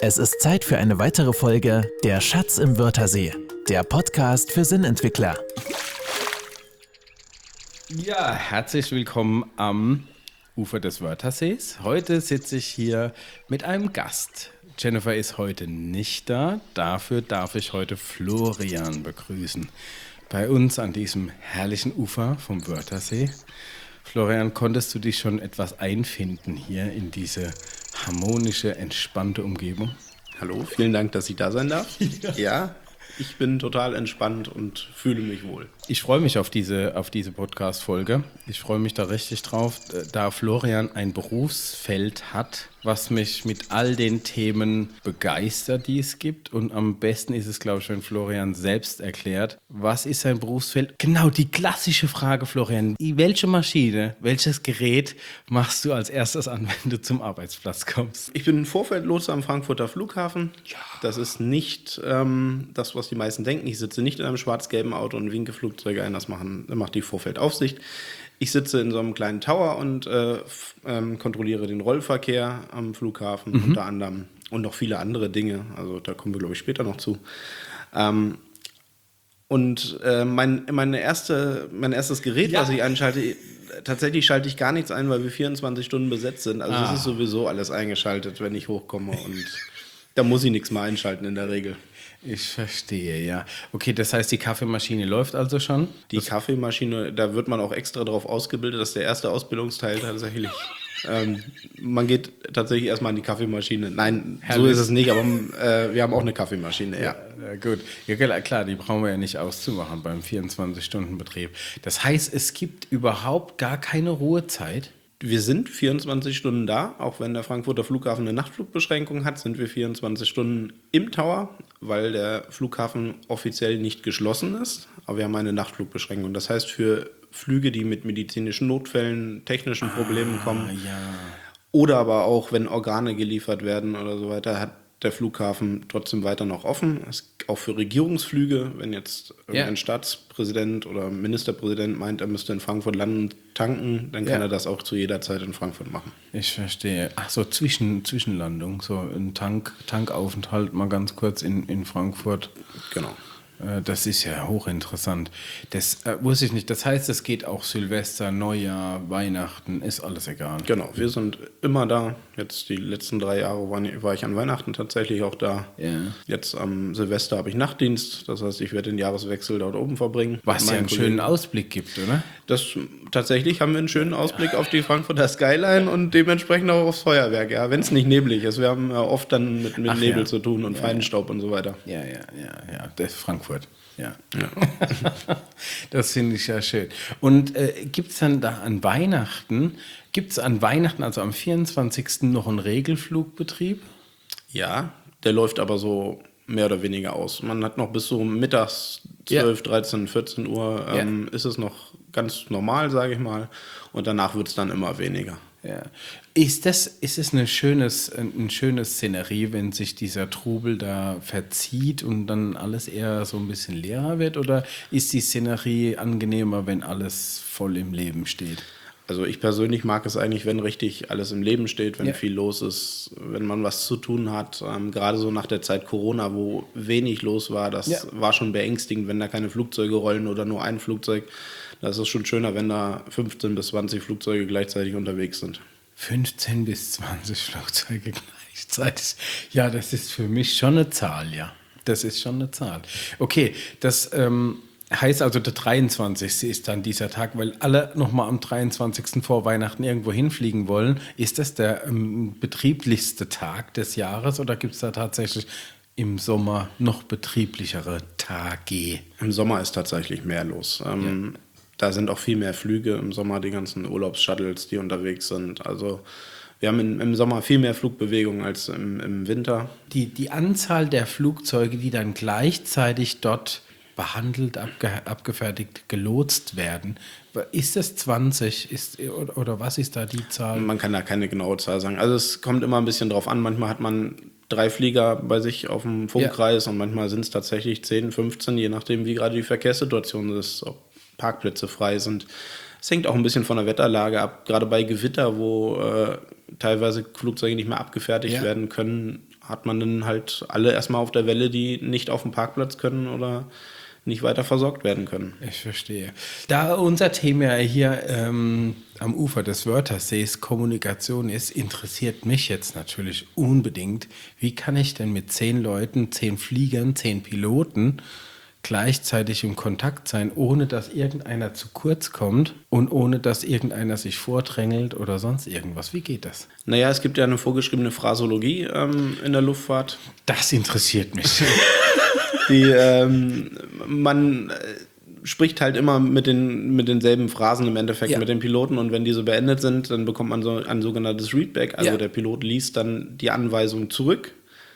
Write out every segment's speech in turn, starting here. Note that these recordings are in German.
Es ist Zeit für eine weitere Folge Der Schatz im Wörthersee, der Podcast für Sinnentwickler. Ja, herzlich willkommen am Ufer des Wörthersees. Heute sitze ich hier mit einem Gast. Jennifer ist heute nicht da, dafür darf ich heute Florian begrüßen. Bei uns an diesem herrlichen Ufer vom Wörthersee. Florian, konntest du dich schon etwas einfinden hier in diese harmonische, entspannte Umgebung? Hallo, vielen Dank, dass ich da sein darf. Ja, ich bin total entspannt und fühle mich wohl. Ich freue mich auf diese Podcast-Folge. Ich freue mich da richtig drauf, da Florian ein Berufsfeld hat, was mich mit all den Themen begeistert, die es gibt. Und am besten ist es, glaube ich, wenn Florian selbst erklärt, was ist sein Berufsfeld? Genau, die klassische Frage, Florian. Welche Maschine, welches Gerät machst du als erstes an, wenn du zum Arbeitsplatz kommst? Ich bin Vorfeldlotse am Frankfurter Flughafen. Ja. Das ist nicht das, was die meisten denken. Ich sitze nicht in einem schwarz-gelben Auto und winke Flugzeuge ein. Das macht die Vorfeldaufsicht. Ich sitze in so einem kleinen Tower und kontrolliere den Rollverkehr am Flughafen unter anderem und noch viele andere Dinge. Also da kommen wir, glaube ich, später noch zu. Mein erstes Gerät, was ich einschalte, tatsächlich schalte ich gar nichts ein, weil wir 24 Stunden besetzt sind. Also es ist sowieso alles eingeschaltet, wenn ich hochkomme und da muss ich nichts mehr einschalten in der Regel. Ich verstehe, ja. Okay, das heißt, die Kaffeemaschine läuft also schon? Die Kaffeemaschine, da wird man auch extra darauf ausgebildet, das ist der erste Ausbildungsteil tatsächlich. Man geht tatsächlich erstmal an die Kaffeemaschine. Nein, so ist es nicht, aber wir haben auch eine Kaffeemaschine, ja. Gut. Ja, klar, die brauchen wir ja nicht auszumachen beim 24-Stunden-Betrieb. Das heißt, es gibt überhaupt gar keine Ruhezeit? Wir sind 24 Stunden da, auch wenn der Frankfurter Flughafen eine Nachtflugbeschränkung hat, sind wir 24 Stunden im Tower, weil der Flughafen offiziell nicht geschlossen ist, aber wir haben eine Nachtflugbeschränkung. Das heißt, für Flüge, die mit medizinischen Notfällen, technischen Problemen kommen, oder aber auch, wenn Organe geliefert werden oder so weiter, hat der Flughafen trotzdem weiter noch offen. Auch für Regierungsflüge, wenn jetzt ein Staatspräsident oder Ministerpräsident meint, er müsste in Frankfurt landen und tanken, dann kann er das auch zu jeder Zeit in Frankfurt machen. Ich verstehe. Ach so, Zwischenlandung, so ein Tankaufenthalt mal ganz kurz in Frankfurt. Genau. Das ist ja hochinteressant. Das wusste ich nicht. Das heißt, es geht auch Silvester, Neujahr, Weihnachten, ist alles egal. Genau, wir sind immer da. Jetzt die letzten 3 Jahre war ich an Weihnachten tatsächlich auch da. Ja. Jetzt am Silvester habe ich Nachtdienst. Das heißt, ich werde den Jahreswechsel dort oben verbringen. Was ja einen schönen Ausblick gibt, oder? Tatsächlich haben wir einen schönen Ausblick auf die Frankfurter Skyline und dementsprechend auch aufs Feuerwerk. Ja, wenn es nicht neblig ist. Wir haben oft dann mit Nebel zu tun und Feinstaub und so weiter. Ja. Das ist Frankfurt. Ja. Das finde ich ja schön. Und gibt es dann da an Weihnachten, also am 24. noch einen Regelflugbetrieb? Ja, der läuft aber so mehr oder weniger aus. Man hat noch bis so mittags 12, 13, 14 Uhr ist es noch ganz normal, sage ich mal. Und danach wird es dann immer weniger. Ja. Ist es eine schöne Szenerie, wenn sich dieser Trubel da verzieht und dann alles eher so ein bisschen leerer wird? Oder ist die Szenerie angenehmer, wenn alles voll im Leben steht? Also ich persönlich mag es eigentlich, wenn richtig alles im Leben steht, wenn viel los ist, wenn man was zu tun hat. Gerade so nach der Zeit Corona, wo wenig los war, das war schon beängstigend, wenn da keine Flugzeuge rollen oder nur ein Flugzeug. Das ist schon schöner, wenn da 15 bis 20 Flugzeuge gleichzeitig unterwegs sind. 15 bis 20 Flugzeuge gleichzeitig? Ja, das ist für mich schon eine Zahl, ja. Das ist schon eine Zahl. Okay, das heißt also, der 23. ist dann dieser Tag, weil alle nochmal am 23. vor Weihnachten irgendwo hinfliegen wollen. Ist das der betrieblichste Tag des Jahres oder gibt es da tatsächlich im Sommer noch betrieblichere Tage? Im Sommer ist tatsächlich mehr los. Da sind auch viel mehr Flüge im Sommer, die ganzen Urlaubsshuttles, die unterwegs sind. Also wir haben im Sommer viel mehr Flugbewegung als im Winter. Die Anzahl der Flugzeuge, die dann gleichzeitig dort behandelt, abgefertigt, gelotst werden, ist das 20? Oder was ist da die Zahl? Man kann da keine genaue Zahl sagen. Also es kommt immer ein bisschen drauf an. Manchmal hat man 3 Flieger bei sich auf dem Funkkreis und manchmal sind es tatsächlich 10, 15, je nachdem, wie gerade die Verkehrssituation ist, ob Parkplätze frei sind. Es hängt auch ein bisschen von der Wetterlage ab. Gerade bei Gewitter, wo teilweise Flugzeuge nicht mehr abgefertigt werden können, hat man dann halt alle erstmal auf der Welle, die nicht auf dem Parkplatz können oder nicht weiter versorgt werden können. Ich verstehe. Da unser Thema hier am Ufer des Wörthersees Kommunikation ist, interessiert mich jetzt natürlich unbedingt, wie kann ich denn mit 10 Leuten, 10 Fliegern, 10 Piloten gleichzeitig im Kontakt sein, ohne dass irgendeiner zu kurz kommt und ohne dass irgendeiner sich vordrängelt oder sonst irgendwas. Wie geht das? Naja, es gibt ja eine vorgeschriebene Phrasologie in der Luftfahrt. Das interessiert mich. Man spricht halt immer mit denselben Phrasen im Endeffekt mit den Piloten und wenn diese beendet sind, dann bekommt man so ein sogenanntes Readback. Also der Pilot liest dann die Anweisung zurück,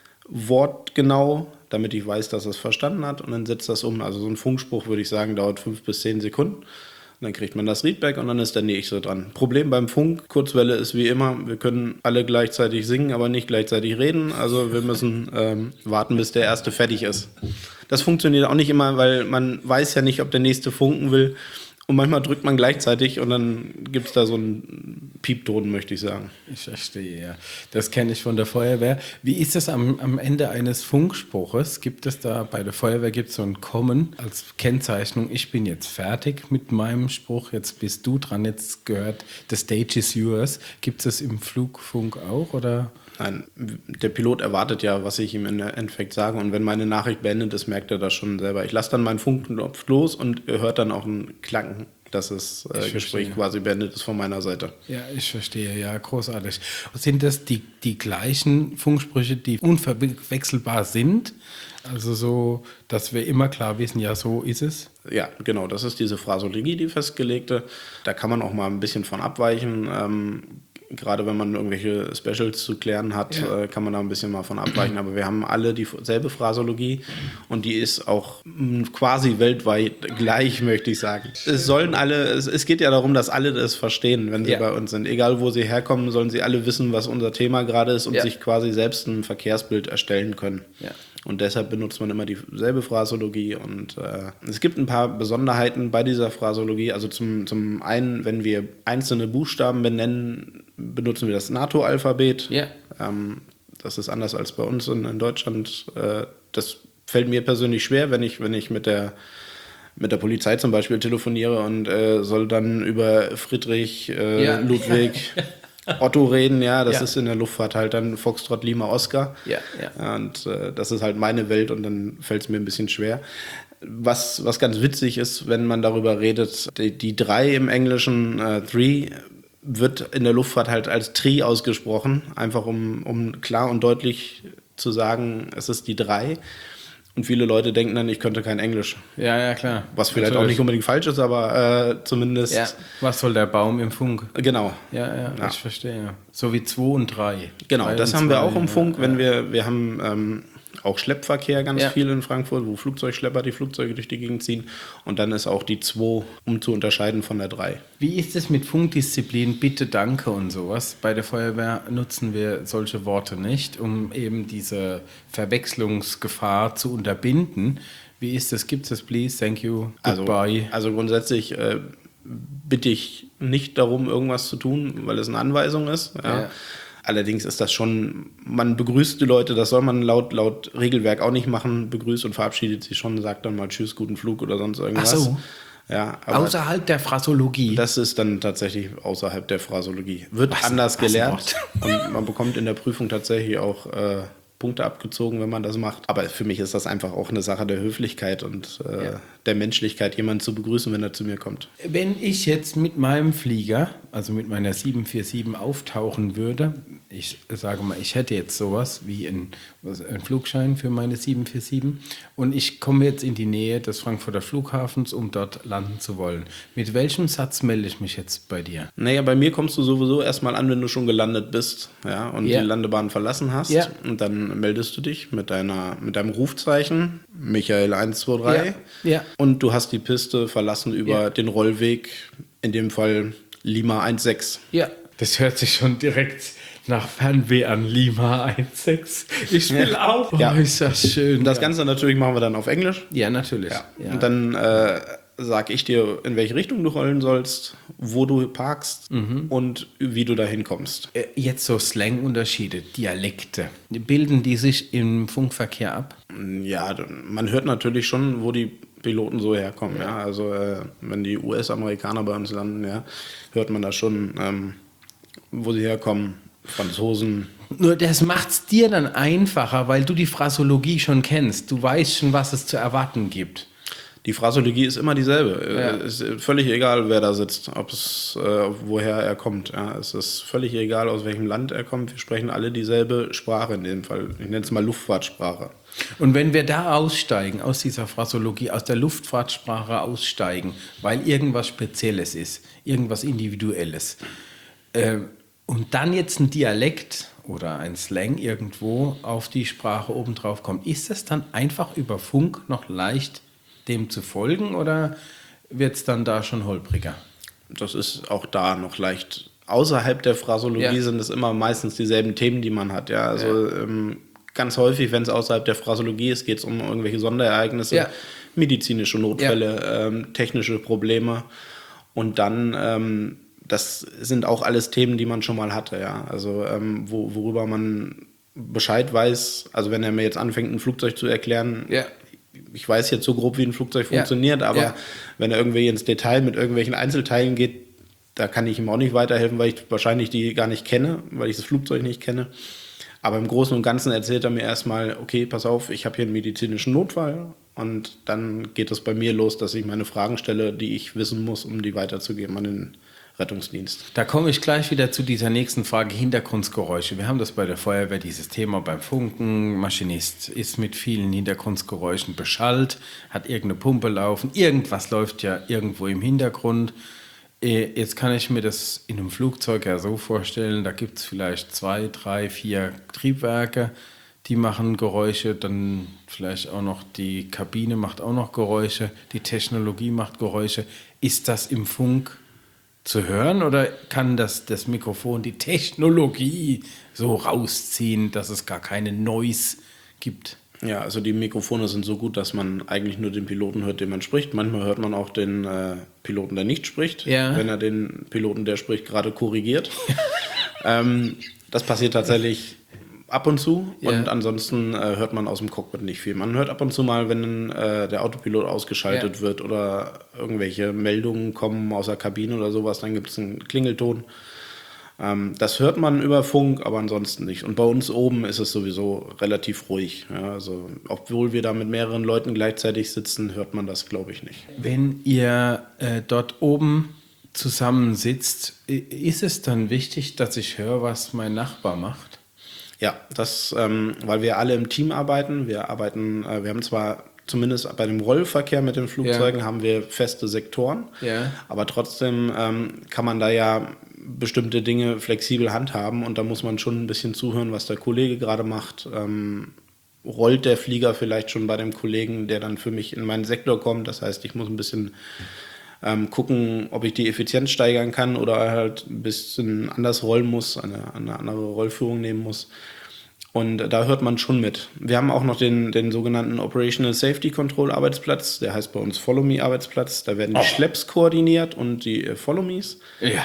wortgenau, damit ich weiß, dass er es verstanden hat und dann setzt das um. Also so ein Funkspruch, würde ich sagen, dauert 5 bis 10 Sekunden. Und dann kriegt man das Readback und dann ist der nächste dran. Problem beim Funk, Kurzwelle ist wie immer, wir können alle gleichzeitig singen, aber nicht gleichzeitig reden. Also wir müssen warten, bis der erste fertig ist. Das funktioniert auch nicht immer, weil man weiß ja nicht, ob der nächste funken will. Und manchmal drückt man gleichzeitig und dann gibt es da so einen Piepton, möchte ich sagen. Ich verstehe, ja. Das kenne ich von der Feuerwehr. Wie ist es am Ende eines Funkspruches? Gibt es da, bei der Feuerwehr gibt es so ein Kommen als Kennzeichnung, ich bin jetzt fertig mit meinem Spruch, jetzt bist du dran, jetzt gehört, the stage is yours. Gibt es das im Flugfunk auch, oder? Nein, der Pilot erwartet ja, was ich ihm im Endeffekt sage und wenn meine Nachricht beendet ist, merkt er das schon selber. Ich lasse dann meinen Funkknopf los und er hört dann auch einen Klang, dass das Gespräch quasi beendet ist von meiner Seite. Ja, ich verstehe, ja, großartig. Sind das die gleichen Funksprüche, die unverwechselbar sind? Also so, dass wir immer klar wissen, ja, so ist es? Ja, genau, das ist diese Phrasologie, die festgelegte. Da kann man auch mal ein bisschen von abweichen. Gerade wenn man irgendwelche Specials zu klären hat, kann man da ein bisschen mal von abweichen. Aber wir haben alle dieselbe Phrasologie und die ist auch quasi weltweit gleich, möchte ich sagen. Es geht ja darum, dass alle das verstehen, wenn sie bei uns sind. Egal, wo sie herkommen, sollen sie alle wissen, was unser Thema gerade ist und sich quasi selbst ein Verkehrsbild erstellen können. Ja. Und deshalb benutzt man immer dieselbe Phrasologie und es gibt ein paar Besonderheiten bei dieser Phrasologie. Also zum einen, wenn wir einzelne Buchstaben benennen, benutzen wir das NATO-Alphabet. Ja. Das ist anders als bei uns in Deutschland. Das fällt mir persönlich schwer, wenn ich mit der Polizei zum Beispiel telefoniere und soll dann über Friedrich, Ludwig, Otto reden, das ist in der Luftfahrt halt dann Foxtrot, Lima, Oscar. Und das ist halt meine Welt und dann fällt es mir ein bisschen schwer. Was ganz witzig ist, wenn man darüber redet, die 3 im Englischen, 3, wird in der Luftfahrt halt als Tri ausgesprochen, einfach um klar und deutlich zu sagen, es ist die 3. Und viele Leute denken dann, ich könnte kein Englisch. Ja, klar. Was vielleicht auch nicht unbedingt falsch ist, aber zumindest... Ja. Was soll der Baum im Funk? Genau. Ja, ich verstehe. So wie 2 und 3. Genau, das haben wir auch im Funk, wenn wir haben... auch Schleppverkehr ganz viel in Frankfurt, wo Flugzeugschlepper die Flugzeuge durch die Gegend ziehen. Und dann ist auch die 2, um zu unterscheiden von der 3. Wie ist es mit Funkdisziplin, bitte, danke und sowas? Bei der Feuerwehr nutzen wir solche Worte nicht, um eben diese Verwechslungsgefahr zu unterbinden. Wie ist das? Gibt es das, please, thank you, goodbye? Also grundsätzlich bitte ich nicht darum, irgendwas zu tun, weil es eine Anweisung ist. Ja. Allerdings ist das schon, man begrüßt die Leute, das soll man laut Regelwerk auch nicht machen, begrüßt und verabschiedet sie schon, sagt dann mal Tschüss, guten Flug oder sonst irgendwas. Ach so. Ja, aber außerhalb der Phrasologie. Das ist dann tatsächlich außerhalb der Phrasologie. Wird anders gelehrt und man bekommt in der Prüfung tatsächlich auch Punkte abgezogen, wenn man das macht. Aber für mich ist das einfach auch eine Sache der Höflichkeit und der Menschlichkeit, jemanden zu begrüßen, wenn er zu mir kommt. Wenn ich jetzt mit meinem Flieger, also mit meiner 747 auftauchen würde, ich sage mal, ich hätte jetzt sowas wie einen Flugschein für meine 747 und ich komme jetzt in die Nähe des Frankfurter Flughafens, um dort landen zu wollen. Mit welchem Satz melde ich mich jetzt bei dir? Naja, bei mir kommst du sowieso erstmal an, wenn du schon gelandet bist, und die Landebahn verlassen hast. Ja. Und dann meldest du dich mit deinem Rufzeichen, Michael 123. Ja. Und du hast die Piste verlassen über den Rollweg, in dem Fall Lima 16. Ja. Das hört sich schon direkt nach Fernweh an, Lima 16. Ich will auch. Ja, ist das schön. Das Ganze natürlich machen wir dann auf Englisch. Ja, natürlich. Ja. Und dann sage ich dir, in welche Richtung du rollen sollst, wo du parkst und wie du da hinkommst. Jetzt so Slang-Unterschiede, Dialekte. Bilden die sich im Funkverkehr ab? Ja, man hört natürlich schon, wo die Piloten so herkommen. Ja. Also wenn die US-Amerikaner bei uns landen, ja, hört man da schon, wo sie herkommen. Franzosen. Nur das macht es dir dann einfacher, weil du die Phraseologie schon kennst. Du weißt schon, was es zu erwarten gibt. Die Phraseologie ist immer dieselbe. Ja. Es ist völlig egal, wer da sitzt, woher er kommt. Ja, es ist völlig egal, aus welchem Land er kommt. Wir sprechen alle dieselbe Sprache in dem Fall. Ich nenne es mal Luftfahrtsprache. Und wenn wir da aussteigen, aus dieser Phraseologie, aus der Luftfahrtsprache aussteigen, weil irgendwas Spezielles ist, irgendwas Individuelles, und dann jetzt ein Dialekt oder ein Slang irgendwo auf die Sprache obendrauf kommt, ist es dann einfach über Funk noch leicht, dem zu folgen, oder wird es dann da schon holpriger? Das ist auch da noch leicht. Außerhalb der Phraseologie sind es immer meistens dieselben Themen, die man hat. Ja, also ganz häufig, wenn es außerhalb der Phraseologie ist, geht es um irgendwelche Sonderereignisse, medizinische Notfälle, technische Probleme. Und dann das sind auch alles Themen, die man schon mal hatte, ja. Also worüber man Bescheid weiß, also wenn er mir jetzt anfängt, ein Flugzeug zu erklären, ich weiß jetzt so grob, wie ein Flugzeug funktioniert, aber wenn er irgendwie ins Detail mit irgendwelchen Einzelteilen geht, da kann ich ihm auch nicht weiterhelfen, weil ich wahrscheinlich die gar nicht kenne, weil ich das Flugzeug nicht kenne. Aber im Großen und Ganzen erzählt er mir erstmal, okay, pass auf, ich habe hier einen medizinischen Notfall, und dann geht es bei mir los, dass ich meine Fragen stelle, die ich wissen muss, um die weiterzugeben an den Rettungsdienst. Da komme ich gleich wieder zu dieser nächsten Frage, Hintergrundgeräusche. Wir haben das bei der Feuerwehr, dieses Thema beim Funken. Maschinist ist mit vielen Hintergrundgeräuschen beschallt, hat irgendeine Pumpe laufen, irgendwas läuft ja irgendwo im Hintergrund. Jetzt kann ich mir das in einem Flugzeug ja so vorstellen, da gibt es vielleicht 2, 3, 4 Triebwerke, die machen Geräusche, dann vielleicht auch noch die Kabine macht auch noch Geräusche, die Technologie macht Geräusche. Ist das im Funk zu hören, oder kann das Mikrofon die Technologie so rausziehen, dass es gar keine Noise gibt? Ja, also die Mikrofone sind so gut, dass man eigentlich nur den Piloten hört, den man spricht. Manchmal hört man auch den Piloten, der nicht spricht, wenn er den Piloten, der spricht, gerade korrigiert. Das passiert tatsächlich ab und zu, und ansonsten hört man aus dem Cockpit nicht viel. Man hört ab und zu mal, wenn der Autopilot ausgeschaltet wird oder irgendwelche Meldungen kommen aus der Kabine oder sowas, dann gibt es einen Klingelton. Das hört man über Funk, aber ansonsten nicht. Und bei uns oben ist es sowieso relativ ruhig. Ja, also, obwohl wir da mit mehreren Leuten gleichzeitig sitzen, hört man das, glaube ich, nicht. Wenn ihr dort oben zusammensitzt, ist es dann wichtig, dass ich höre, was mein Nachbar macht? Ja, das, weil wir alle im Team arbeiten. Wir haben zwar zumindest bei dem Rollverkehr mit den Flugzeugen haben wir feste Sektoren, aber trotzdem kann man da ja bestimmte Dinge flexibel handhaben, und da muss man schon ein bisschen zuhören, was der Kollege gerade macht. Rollt der Flieger vielleicht schon bei dem Kollegen, der dann für mich in meinen Sektor kommt? Das heißt, ich muss ein bisschen gucken, ob ich die Effizienz steigern kann oder halt ein bisschen anders rollen muss, eine andere Rollführung nehmen muss. Und da hört man schon mit. Wir haben auch noch den sogenannten Operational Safety Control Arbeitsplatz, der heißt bei uns Follow Me Arbeitsplatz. Da werden die Schlepps koordiniert und die Follow Me's. Ja.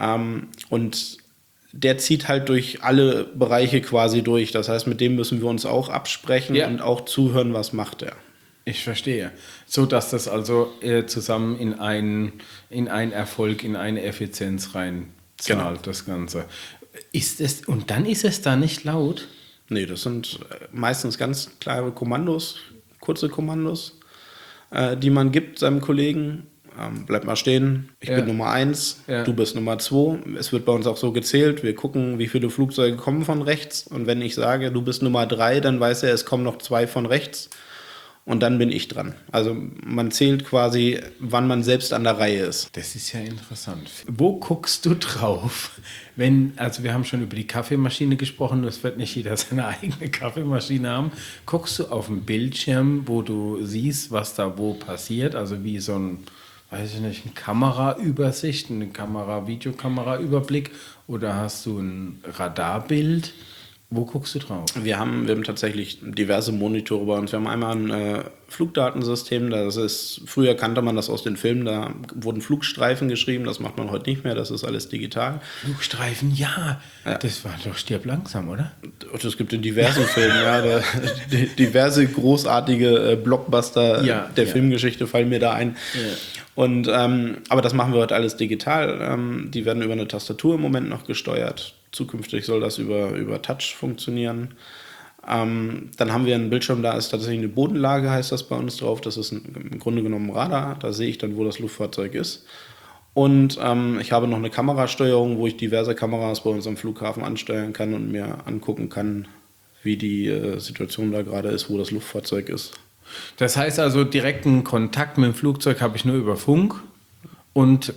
Und der zieht halt durch alle Bereiche quasi durch. Das heißt, mit dem müssen wir uns auch absprechen und auch zuhören, was macht er. Ich verstehe. So dass das also zusammen in einen Erfolg, in eine Effizienz rein zahlt, das Ganze. Und dann ist es da nicht laut? Nee, das sind meistens ganz klare Kommandos, kurze Kommandos, die man gibt seinem Kollegen. Bleib mal stehen, ich bin Nummer 1, du bist Nummer 2. Es wird bei uns auch so gezählt, wir gucken, wie viele Flugzeuge kommen von rechts, und wenn ich sage, du bist Nummer 3, dann weiß er, es kommen noch 2 von rechts, und dann bin ich dran. Also man zählt quasi, wann man selbst an der Reihe ist. Das ist ja interessant. Wo guckst du drauf, also wir haben schon über die Kaffeemaschine gesprochen, es wird nicht jeder seine eigene Kaffeemaschine haben. Guckst du auf dem Bildschirm, wo du siehst, was da wo passiert, also wie so ein, weiß ich nicht, eine Kameraübersicht, eine Videokameraüberblick, oder hast du ein Radarbild? Wo guckst du drauf? Wir haben tatsächlich diverse Monitore bei uns. Wir haben einmal ein Flugdatensystem, früher kannte man das aus den Filmen, da wurden Flugstreifen geschrieben, das macht man heute nicht mehr, das ist alles digital. Flugstreifen, ja. Das war doch Stirb langsam, oder? Das gibt in diversen Filmen, diverse großartige Blockbuster der Filmgeschichte fallen mir da ein. Ja. Und, aber das machen wir heute alles digital. Die werden über eine Tastatur im Moment noch gesteuert. Zukünftig soll das über Touch funktionieren. Dann haben wir einen Bildschirm, da ist tatsächlich eine Bodenlage, heißt das bei uns drauf. Das ist im Grunde genommen ein Radar. Da sehe ich dann, wo das Luftfahrzeug ist. Und ich habe noch eine Kamerasteuerung, wo ich diverse Kameras bei uns am Flughafen ansteuern kann und mir angucken kann, wie die Situation da gerade ist, wo das Luftfahrzeug ist. Das heißt also, direkten Kontakt mit dem Flugzeug habe ich nur über Funk und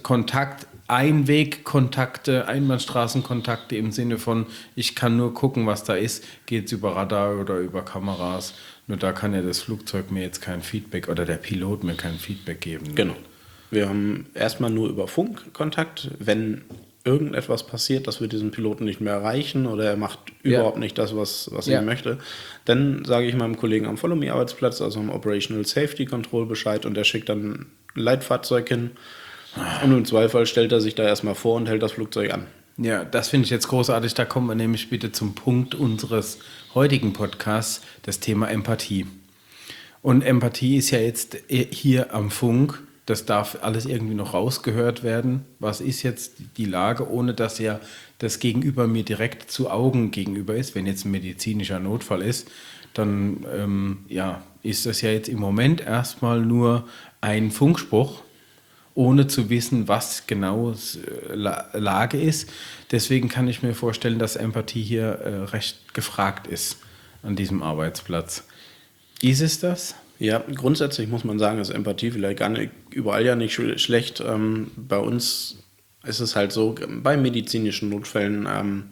Einwegkontakte, Einbahnstraßenkontakte im Sinne von, ich kann nur gucken, was da ist, geht es über Radar oder über Kameras. Nur da kann ja das Flugzeug mir jetzt kein Feedback oder der Pilot mir kein Feedback geben. Genau. Wir haben erstmal nur über Funk Kontakt, wenn irgendetwas passiert, dass wir diesen Piloten nicht mehr erreichen oder er macht überhaupt nicht das, was er möchte, dann sage ich meinem Kollegen am Follow-Me-Arbeitsplatz, also am Operational Safety Control Bescheid und der schickt dann ein Leitfahrzeug hin und im Zweifel stellt er sich da erstmal vor und hält das Flugzeug an. Ja, das finde ich jetzt großartig. Da kommen wir nämlich bitte zum Punkt unseres heutigen Podcasts, das Thema Empathie. Und Empathie ist ja jetzt hier am Funk. Das darf alles irgendwie noch rausgehört werden. Was ist jetzt die Lage, ohne dass ja das Gegenüber mir direkt zu Augen gegenüber ist? Wenn jetzt ein medizinischer Notfall ist, dann ist das ja jetzt im Moment erstmal nur ein Funkspruch, ohne zu wissen, was genau Lage ist. Deswegen kann ich mir vorstellen, dass Empathie hier recht gefragt ist an diesem Arbeitsplatz. Ist es das? Ja, grundsätzlich muss man sagen, ist Empathie vielleicht gar nicht, überall ja nicht schlecht. Bei uns ist es halt so, bei medizinischen Notfällen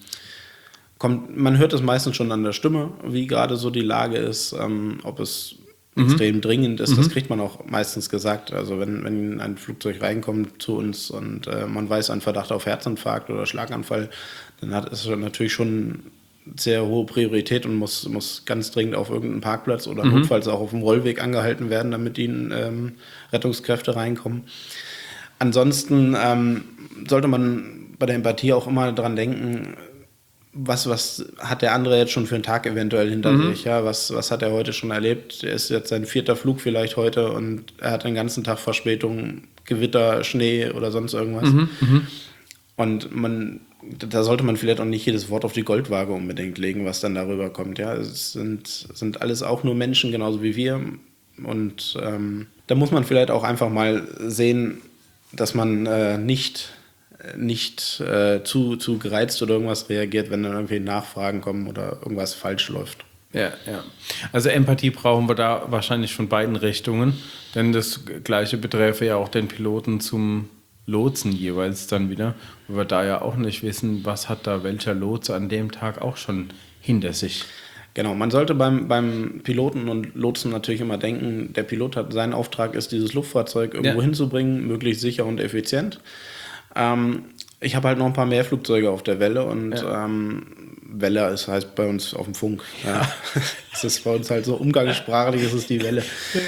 man hört es meistens schon an der Stimme, wie gerade so die Lage ist, ob es extrem dringend ist. Das kriegt man auch meistens gesagt. Also wenn ein Flugzeug reinkommt zu uns und man weiß, ein Verdacht auf Herzinfarkt oder Schlaganfall, dann hat es natürlich schon sehr hohe Priorität und muss ganz dringend auf irgendeinen Parkplatz oder notfalls auch auf dem Rollweg angehalten werden, damit ihnen Rettungskräfte reinkommen. Ansonsten sollte man bei der Empathie auch immer dran denken, was hat der andere jetzt schon für einen Tag eventuell hinter sich? Ja? Was hat er heute schon erlebt? Er ist jetzt sein 4. Flug vielleicht heute und er hat den ganzen Tag Verspätung, Gewitter, Schnee oder sonst irgendwas. Und da sollte man vielleicht auch nicht jedes Wort auf die Goldwaage unbedingt legen, was dann darüber kommt. Ja, es sind alles auch nur Menschen, genauso wie wir. Und da muss man vielleicht auch einfach mal sehen, dass man nicht zu gereizt oder irgendwas reagiert, wenn dann irgendwie Nachfragen kommen oder irgendwas falsch läuft. Ja. Also Empathie brauchen wir da wahrscheinlich von beiden Richtungen, denn das Gleiche beträfe ja auch den Piloten zum Lotsen jeweils dann wieder, weil wir da ja auch nicht wissen, was hat da welcher Lotse an dem Tag auch schon hinter sich. Genau, man sollte beim Piloten und Lotsen natürlich immer denken, der Pilot sein Auftrag ist, dieses Luftfahrzeug irgendwo hinzubringen, möglichst sicher und effizient. Ich habe halt noch ein paar mehr Flugzeuge auf der Welle und Welle heißt bei uns auf dem Funk. Ja. Das ist bei uns halt so umgangssprachlich, ist es die Welle.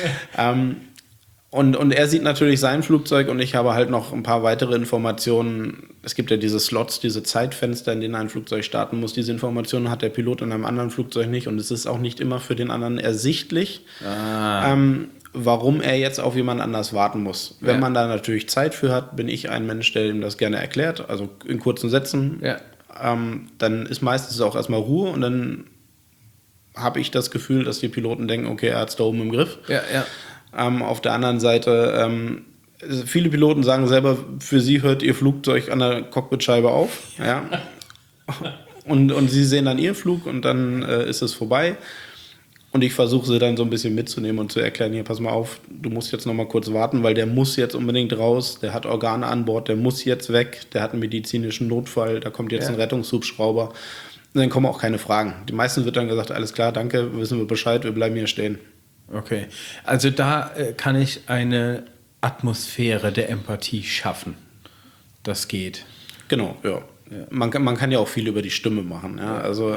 Und er sieht natürlich sein Flugzeug und ich habe halt noch ein paar weitere Informationen. Es gibt ja diese Slots, diese Zeitfenster, in denen ein Flugzeug starten muss. Diese Informationen hat der Pilot in einem anderen Flugzeug nicht und es ist auch nicht immer für den anderen ersichtlich, warum er jetzt auf jemand anders warten muss. Wenn man da natürlich Zeit für hat, bin ich ein Mensch, der ihm das gerne erklärt, also in kurzen Sätzen. Ja. Dann ist meistens auch erstmal Ruhe und dann habe ich das Gefühl, dass die Piloten denken, okay, er hat es da oben im Griff. Ja. Auf der anderen Seite, viele Piloten sagen selber, für sie hört ihr Flugzeug an der Cockpitscheibe auf. Ja. Und sie sehen dann ihren Flug und dann ist es vorbei. Und ich versuche sie dann so ein bisschen mitzunehmen und zu erklären, hier, pass mal auf, du musst jetzt noch mal kurz warten, weil der muss jetzt unbedingt raus, der hat Organe an Bord, der muss jetzt weg, der hat einen medizinischen Notfall, da kommt jetzt ein Rettungshubschrauber. Und dann kommen auch keine Fragen. Die meisten wird dann gesagt, alles klar, danke, wissen wir Bescheid, wir bleiben hier stehen. Okay, also da kann ich eine Atmosphäre der Empathie schaffen. Das geht. Genau, ja. Man kann ja auch viel über die Stimme machen. Ja? Also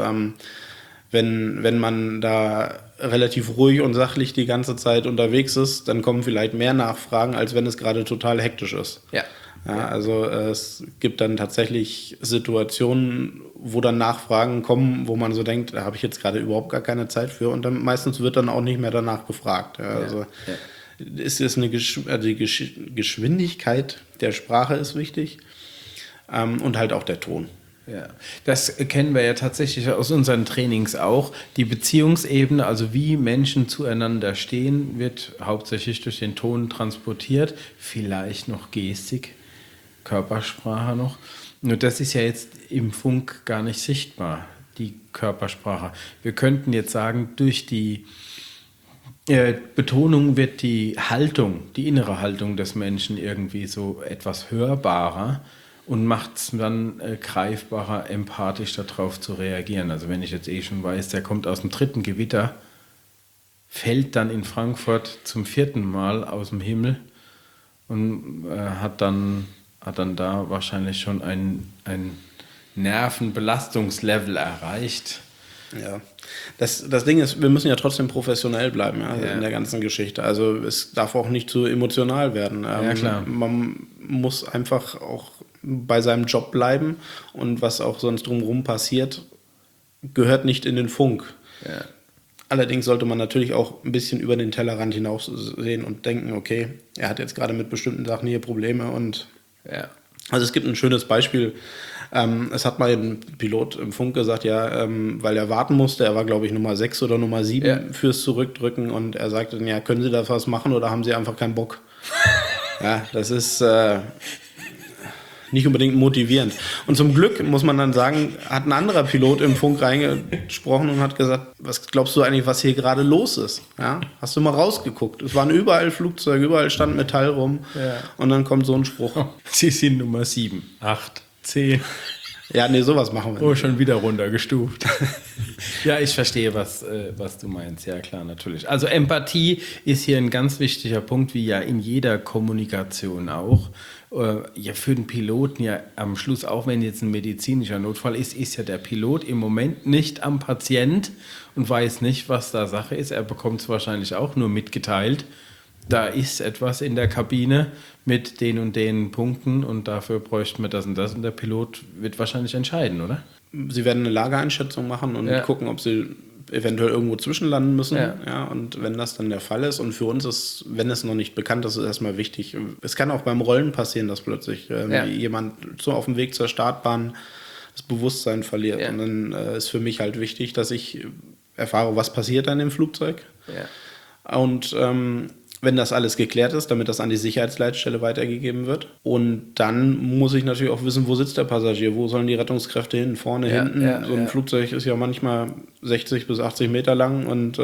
wenn man da relativ ruhig und sachlich die ganze Zeit unterwegs ist, dann kommen vielleicht mehr Nachfragen, als wenn es gerade total hektisch ist. Ja. Ja, also es gibt dann tatsächlich Situationen, wo dann Nachfragen kommen, wo man so denkt, da habe ich jetzt gerade überhaupt gar keine Zeit für, und dann meistens wird dann auch nicht mehr danach gefragt. Ja, also es ist die Geschwindigkeit der Sprache ist wichtig, und halt auch der Ton. Ja, das kennen wir ja tatsächlich aus unseren Trainings auch. Die Beziehungsebene, also wie Menschen zueinander stehen, wird hauptsächlich durch den Ton transportiert, vielleicht noch Gestik, Körpersprache noch. Nur das ist ja jetzt im Funk gar nicht sichtbar, die Körpersprache. Wir könnten jetzt sagen, durch die Betonung wird die Haltung, die innere Haltung des Menschen irgendwie so etwas hörbarer und macht es dann greifbarer, empathisch darauf zu reagieren. Also wenn ich jetzt schon weiß, der kommt aus dem 3. Gewitter, fällt dann in Frankfurt zum 4. Mal aus dem Himmel und hat dann da wahrscheinlich schon ein Nervenbelastungslevel erreicht. Ja, das Ding ist, wir müssen ja trotzdem professionell bleiben in der ganzen Geschichte. Also es darf auch nicht zu emotional werden. Ja, klar. Man muss einfach auch bei seinem Job bleiben, und was auch sonst drumherum passiert, gehört nicht in den Funk. Ja. Allerdings sollte man natürlich auch ein bisschen über den Tellerrand hinaus sehen und denken, okay, er hat jetzt gerade mit bestimmten Sachen hier Probleme. Und also es gibt ein schönes Beispiel. Es hat mal ein Pilot im Funk gesagt, weil er warten musste, er war, glaube ich, Nummer 6 oder Nummer 7 fürs Zurückdrücken, und er sagte dann, können Sie da was machen oder haben Sie einfach keinen Bock? Ja, das ist nicht unbedingt motivierend. Und zum Glück, muss man dann sagen, hat ein anderer Pilot im Funk reingesprochen und hat gesagt, was glaubst du eigentlich, was hier gerade los ist? Ja? Hast du mal rausgeguckt? Es waren überall Flugzeuge, überall stand Metall rum, und dann kommt so ein Spruch. Sie sind Nummer 7, 8, 10. Ja, nee, sowas machen wir nicht. Oh, schon wieder runtergestuft. Ja, ich verstehe, was du meinst. Ja, klar, natürlich. Also Empathie ist hier ein ganz wichtiger Punkt, wie ja in jeder Kommunikation auch. Ja, für den Piloten ja am Schluss, auch wenn jetzt ein medizinischer Notfall ist ja der Pilot im Moment nicht am Patient und weiß nicht, was da Sache ist. Er bekommt es wahrscheinlich auch nur mitgeteilt. Da ist etwas in der Kabine mit den und den Punkten und dafür bräuchten wir das, und der Pilot wird wahrscheinlich entscheiden, oder? Sie werden eine Lageeinschätzung machen und gucken, ob sie eventuell irgendwo zwischenlanden müssen. Ja, und wenn das dann der Fall ist, und für uns ist, wenn es noch nicht bekannt ist, ist erstmal wichtig. Es kann auch beim Rollen passieren, dass plötzlich jemand so auf dem Weg zur Startbahn das Bewusstsein verliert. Ja. Und dann ist für mich halt wichtig, dass ich erfahre, was passiert dann im Flugzeug. Ja. Und wenn das alles geklärt ist, damit das an die Sicherheitsleitstelle weitergegeben wird. Und dann muss ich natürlich auch wissen, wo sitzt der Passagier, wo sollen die Rettungskräfte hin, vorne, hinten. So ein Flugzeug ist ja manchmal 60 bis 80 Meter lang und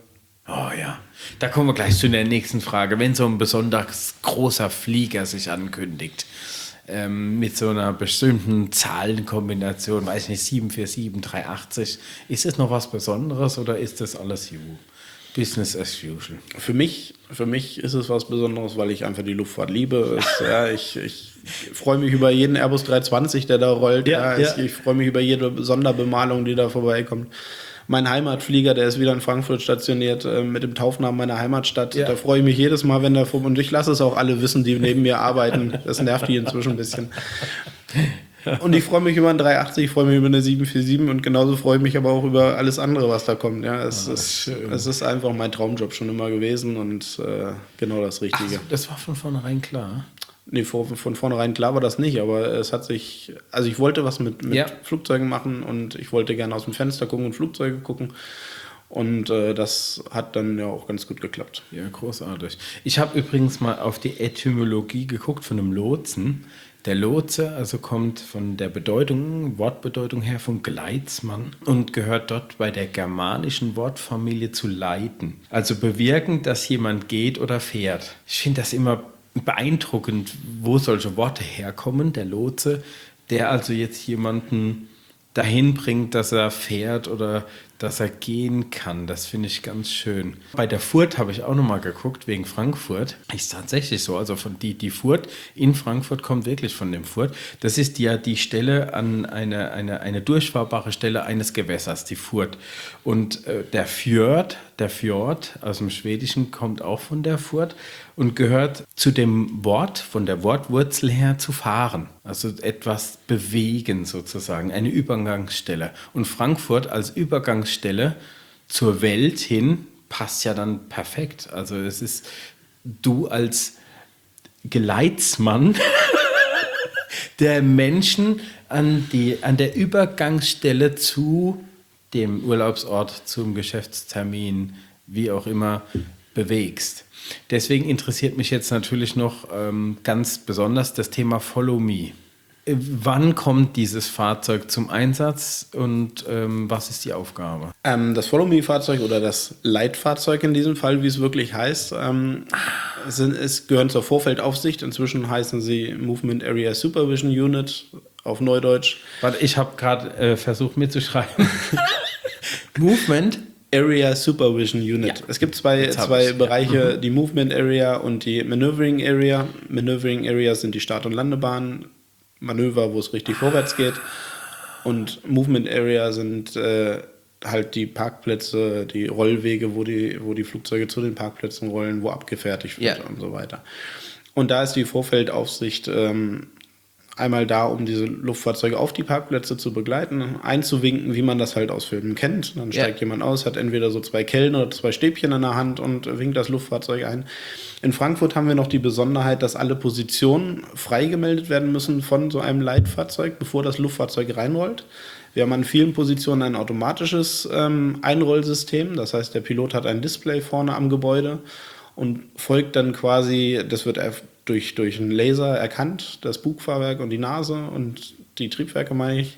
da kommen wir gleich zu der nächsten Frage. Wenn so ein besonders großer Flieger sich ankündigt, mit so einer bestimmten Zahlenkombination, weiß ich nicht, 747, 380, ist es noch was Besonderes oder ist das alles Business as usual? Für mich ist es was Besonderes, weil ich einfach die Luftfahrt liebe. Ich freue mich über jeden Airbus 320, der da rollt. Ich freue mich über jede Sonderbemalung, die da vorbeikommt. Mein Heimatflieger, der ist wieder in Frankfurt stationiert, mit dem Taufnamen meiner Heimatstadt. Da freue ich mich jedes Mal, wenn der und ich lasse es auch alle wissen, die neben mir arbeiten. Das nervt die inzwischen ein bisschen. Und ich freue mich über einen 380, ich freue mich über eine 747 und genauso freue ich mich aber auch über alles andere, was da kommt. Ja, es ist einfach mein Traumjob schon immer gewesen und genau das Richtige. Ach, das war von vornherein klar? Nee, von vornherein klar war das nicht, aber es hat sich, also ich wollte was mit Flugzeugen machen und ich wollte gerne aus dem Fenster gucken und Flugzeuge gucken. Und das hat dann ja auch ganz gut geklappt. Ja, großartig. Ich habe übrigens mal auf die Etymologie geguckt von einem Lotsen. Der Lotse also kommt von der Wortbedeutung her von Gleitsmann und gehört dort bei der germanischen Wortfamilie zu leiten. Also bewirken, dass jemand geht oder fährt. Ich finde das immer beeindruckend, wo solche Worte herkommen. Der Lotse, der also jetzt jemanden dahin bringt, dass er fährt oder dass er gehen kann. Das finde ich ganz schön. Bei der Furt habe ich auch nochmal geguckt, wegen Frankfurt. Ist tatsächlich so. Also von die Furt in Frankfurt kommt wirklich von dem Furt. Das ist ja die Stelle an eine durchfahrbare Stelle eines Gewässers, die Furt. Und der Fjord aus dem Schwedischen kommt auch von der Furt und gehört zu dem Wort, von der Wortwurzel her, zu fahren. Also etwas bewegen sozusagen, eine Übergangsstelle. Und Frankfurt als Übergangsstelle zur Welt hin passt ja dann perfekt. Also es ist du als Geleitsmann der Menschen an der Übergangsstelle zu dem Urlaubsort, zum Geschäftstermin, wie auch immer, bewegst. Deswegen interessiert mich jetzt natürlich noch ganz besonders das Thema Follow Me. Wann kommt dieses Fahrzeug zum Einsatz und was ist die Aufgabe? Das Follow-Me-Fahrzeug oder das Leitfahrzeug in diesem Fall, wie es wirklich heißt, es gehören zur Vorfeldaufsicht. Inzwischen heißen sie Movement Area Supervision Unit auf Neudeutsch. Warte, ich habe gerade versucht mitzuschreiben. Movement Area Supervision Unit. Ja. Es gibt zwei Bereiche, die Movement Area und die Maneuvering Area. Maneuvering Area sind die Start- und Landebahnen, Manöver, wo es richtig vorwärts geht. Und Movement Area sind halt die Parkplätze, die Rollwege, wo die Flugzeuge zu den Parkplätzen rollen, wo abgefertigt wird und so weiter. Und da ist die Vorfeldaufsicht einmal da, um diese Luftfahrzeuge auf die Parkplätze zu begleiten, einzuwinken, wie man das halt aus Filmen kennt. Dann steigt jemand aus, hat entweder so 2 Kellen oder 2 Stäbchen in der Hand und winkt das Luftfahrzeug ein. In Frankfurt haben wir noch die Besonderheit, dass alle Positionen freigemeldet werden müssen von so einem Leitfahrzeug, bevor das Luftfahrzeug reinrollt. Wir haben an vielen Positionen ein automatisches Einrollsystem. Das heißt, der Pilot hat ein Display vorne am Gebäude und folgt dann quasi, das wird durch einen Laser erkannt, das Bugfahrwerk und die Nase und die Triebwerke, meine ich.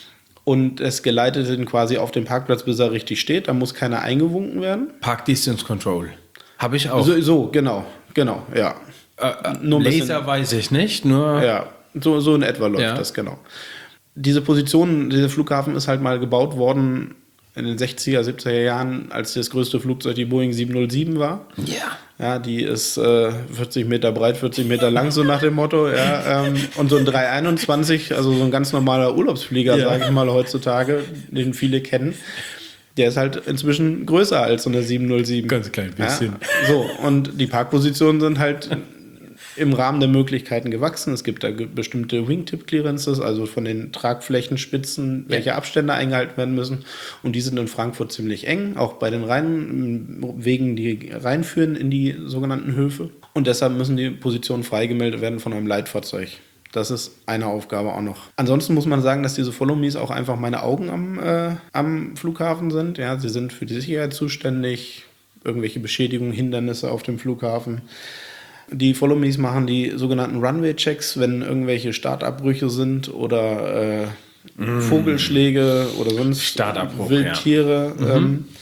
Und es geleitet ihn quasi auf den Parkplatz, bis er richtig steht. Da muss keiner eingewunken werden. Park Distance Control. Habe ich auch. So, genau, ja. Nur Laser weiß ich nicht, nur... Ja, so in etwa läuft das, genau. Dieser Flughafen ist halt mal gebaut worden in den 60er, 70er Jahren, als das größte Flugzeug die Boeing 707 war. Ja, die ist 40 Meter breit, 40 Meter lang, so nach dem Motto. Ja, und so ein 321, also so ein ganz normaler Urlaubsflieger, sage ich mal heutzutage, den viele kennen, der ist halt inzwischen größer als so eine 707. Ganz klein bisschen. Ja, so, und die Parkpositionen sind halt im Rahmen der Möglichkeiten gewachsen. Es gibt da bestimmte Wingtip-Clearances, also von den Tragflächenspitzen, welche Abstände eingehalten werden müssen. Und die sind in Frankfurt ziemlich eng, auch bei den Wegen, die reinführen in die sogenannten Höfe. Und deshalb müssen die Positionen freigemeldet werden von einem Leitfahrzeug. Das ist eine Aufgabe auch noch. Ansonsten muss man sagen, dass diese Follow-Me's auch einfach meine Augen am Flughafen sind. Ja, sie sind für die Sicherheit zuständig, irgendwelche Beschädigungen, Hindernisse auf dem Flughafen. Die Follow-Me's machen die sogenannten Runway-Checks, wenn irgendwelche Startabbrüche sind oder Vogelschläge oder sonst Wildtiere. Ja.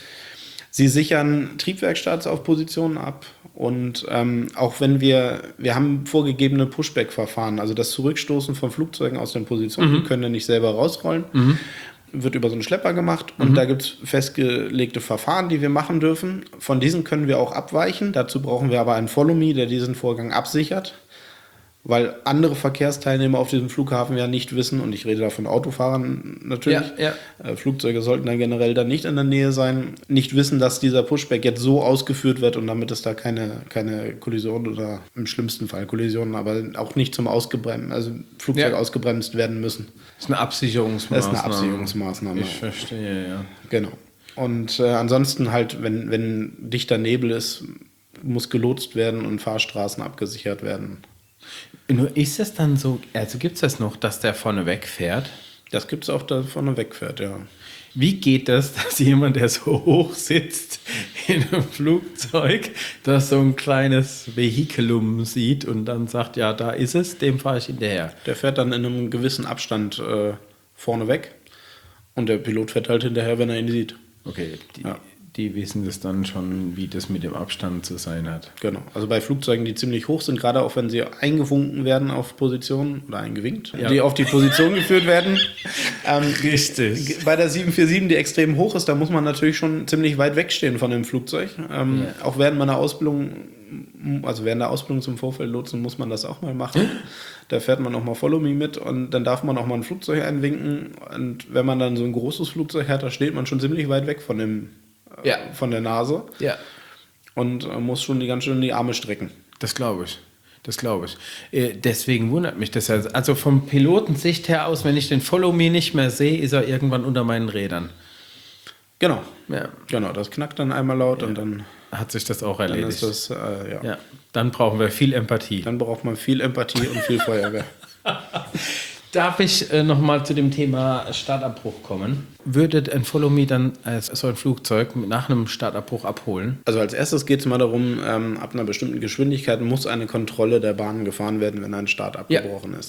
Sie sichern Triebwerkstarts auf Positionen ab und auch wenn wir haben vorgegebene Pushback-Verfahren, also das Zurückstoßen von Flugzeugen aus den Positionen, die können ja nicht selber rausrollen. Wird über so einen Schlepper gemacht und da gibt es festgelegte Verfahren, die wir machen dürfen. Von diesen können wir auch abweichen. Dazu brauchen wir aber einen Follow-Me, der diesen Vorgang absichert, weil andere Verkehrsteilnehmer auf diesem Flughafen ja nicht wissen, und ich rede da von Autofahrern natürlich, Flugzeuge sollten dann generell dann nicht in der Nähe sein, nicht wissen, dass dieser Pushback jetzt so ausgeführt wird und damit es da keine Kollision oder im schlimmsten Fall Kollisionen, aber auch nicht zum Flugzeug ausgebremst werden müssen. Das ist eine Absicherungsmaßnahme. Ich verstehe, ja. Genau. Und ansonsten halt, wenn dichter Nebel ist, muss gelotst werden und Fahrstraßen abgesichert werden. Nur ist es dann so, also gibt es das noch, dass der vorne wegfährt? Das gibt es auch, dass vorne wegfährt, ja. Wie geht das, dass jemand, der so hoch sitzt in einem Flugzeug, das so ein kleines Vehikelum sieht und dann sagt, ja, da ist es, dem fahre ich hinterher? Der fährt dann in einem gewissen Abstand vorne weg und der Pilot fährt halt hinterher, wenn er ihn sieht. Okay, die wissen das dann schon, wie das mit dem Abstand zu sein hat. Genau. Also bei Flugzeugen, die ziemlich hoch sind, gerade auch wenn sie eingewunken werden auf Positionen oder eingewinkt, die auf die Position geführt werden. Richtig. Bei der 747, die extrem hoch ist, da muss man natürlich schon ziemlich weit wegstehen von dem Flugzeug. Auch während meiner Ausbildung, also während der Ausbildung zum Vorfeldlotsen, muss man das auch mal machen. Da fährt man auch mal Follow Me mit und dann darf man auch mal ein Flugzeug einwinken. Und wenn man dann so ein großes Flugzeug hat, da steht man schon ziemlich weit weg von von der Nase. Ja. Und muss schon ganz schön die Arme strecken. Das glaube ich. Deswegen wundert mich das ja. Also vom Pilotensicht her aus, wenn ich den Follow Me nicht mehr sehe, ist er irgendwann unter meinen Rädern. Genau. Ja. Genau, das knackt dann einmal laut und dann hat sich das auch erledigt. Dann ist das, ja. Dann brauchen wir viel Empathie. Dann braucht man viel Empathie und viel Feuerwehr. Darf ich nochmal zu dem Thema Startabbruch kommen? Würde ein Follow Me dann so ein Flugzeug nach einem Startabbruch abholen? Also als erstes geht es mal darum, ab einer bestimmten Geschwindigkeit muss eine Kontrolle der Bahn gefahren werden, wenn ein Start abgebrochen ist.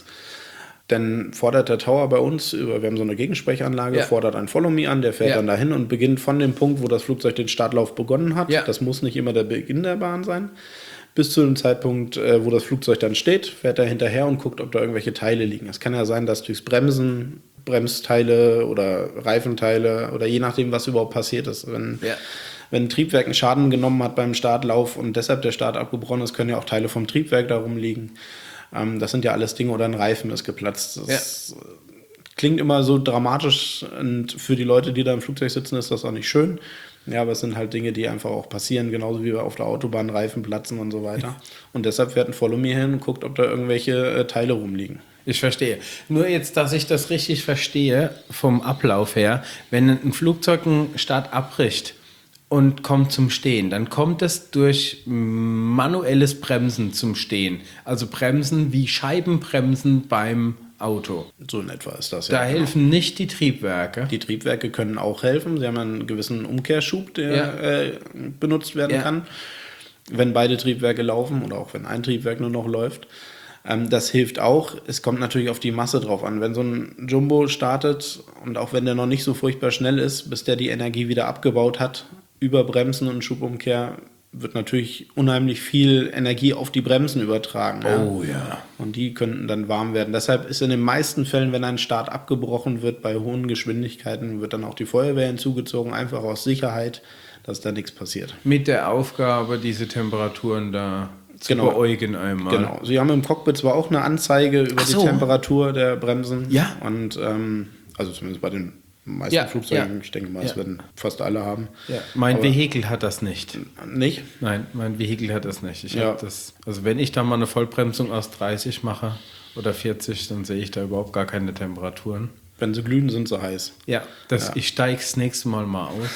Dann fordert der Tower bei uns, wir haben so eine Gegensprechanlage, fordert ein Follow Me an, der fährt dann dahin und beginnt von dem Punkt, wo das Flugzeug den Startlauf begonnen hat. Ja. Das muss nicht immer der Beginn der Bahn sein. Bis zu dem Zeitpunkt, wo das Flugzeug dann steht, fährt er hinterher und guckt, ob da irgendwelche Teile liegen. Es kann ja sein, dass durchs Bremsen Bremsteile oder Reifenteile oder je nachdem, was überhaupt passiert ist. Wenn ein Triebwerk einen Schaden genommen hat beim Startlauf und deshalb der Start abgebrochen ist, können ja auch Teile vom Triebwerk darum liegen. Das sind ja alles Dinge, oder ein Reifen ist geplatzt. Das klingt immer so dramatisch und für die Leute, die da im Flugzeug sitzen, ist das auch nicht schön. Ja, aber es sind halt Dinge, die einfach auch passieren, genauso wie wir auf der Autobahn Reifen platzen und so weiter. Und deshalb fährt ein Follow Me hin und guckt, ob da irgendwelche Teile rumliegen. Ich verstehe. Nur jetzt, dass ich das richtig verstehe vom Ablauf her, wenn ein Flugzeug einen Start abbricht und kommt zum Stehen, dann kommt es durch manuelles Bremsen zum Stehen. Also Bremsen wie Scheibenbremsen beim Auto. So in etwa ist das, Da helfen nicht die Triebwerke. Die Triebwerke können auch helfen. Sie haben einen gewissen Umkehrschub, der benutzt werden kann, wenn beide Triebwerke laufen oder auch wenn ein Triebwerk nur noch läuft. Das hilft auch. Es kommt natürlich auf die Masse drauf an. Wenn so ein Jumbo startet und auch wenn der noch nicht so furchtbar schnell ist, bis der die Energie wieder abgebaut hat, über Bremsen und Schubumkehr, wird natürlich unheimlich viel Energie auf die Bremsen übertragen. Oh ja. Und die könnten dann warm werden. Deshalb ist in den meisten Fällen, wenn ein Start abgebrochen wird, bei hohen Geschwindigkeiten, wird dann auch die Feuerwehr hinzugezogen, einfach aus Sicherheit, dass da nichts passiert. Mit der Aufgabe, diese Temperaturen da zu beäugen einmal. Genau. Sie haben im Cockpit zwar auch eine Anzeige über die Temperatur der Bremsen. Ja. Und also zumindest bei den meisten Flugzeugen, ich denke mal, das werden fast alle haben. Ja. Mein Vehikel hat das nicht. Nicht? Nein, mein Vehikel hat das nicht. Ich habe das, also wenn ich da mal eine Vollbremsung aus 30 mache oder 40, dann sehe ich da überhaupt gar keine Temperaturen. Wenn sie glühen, sind sie heiß. Ja, ich steige das nächste Mal mal aus.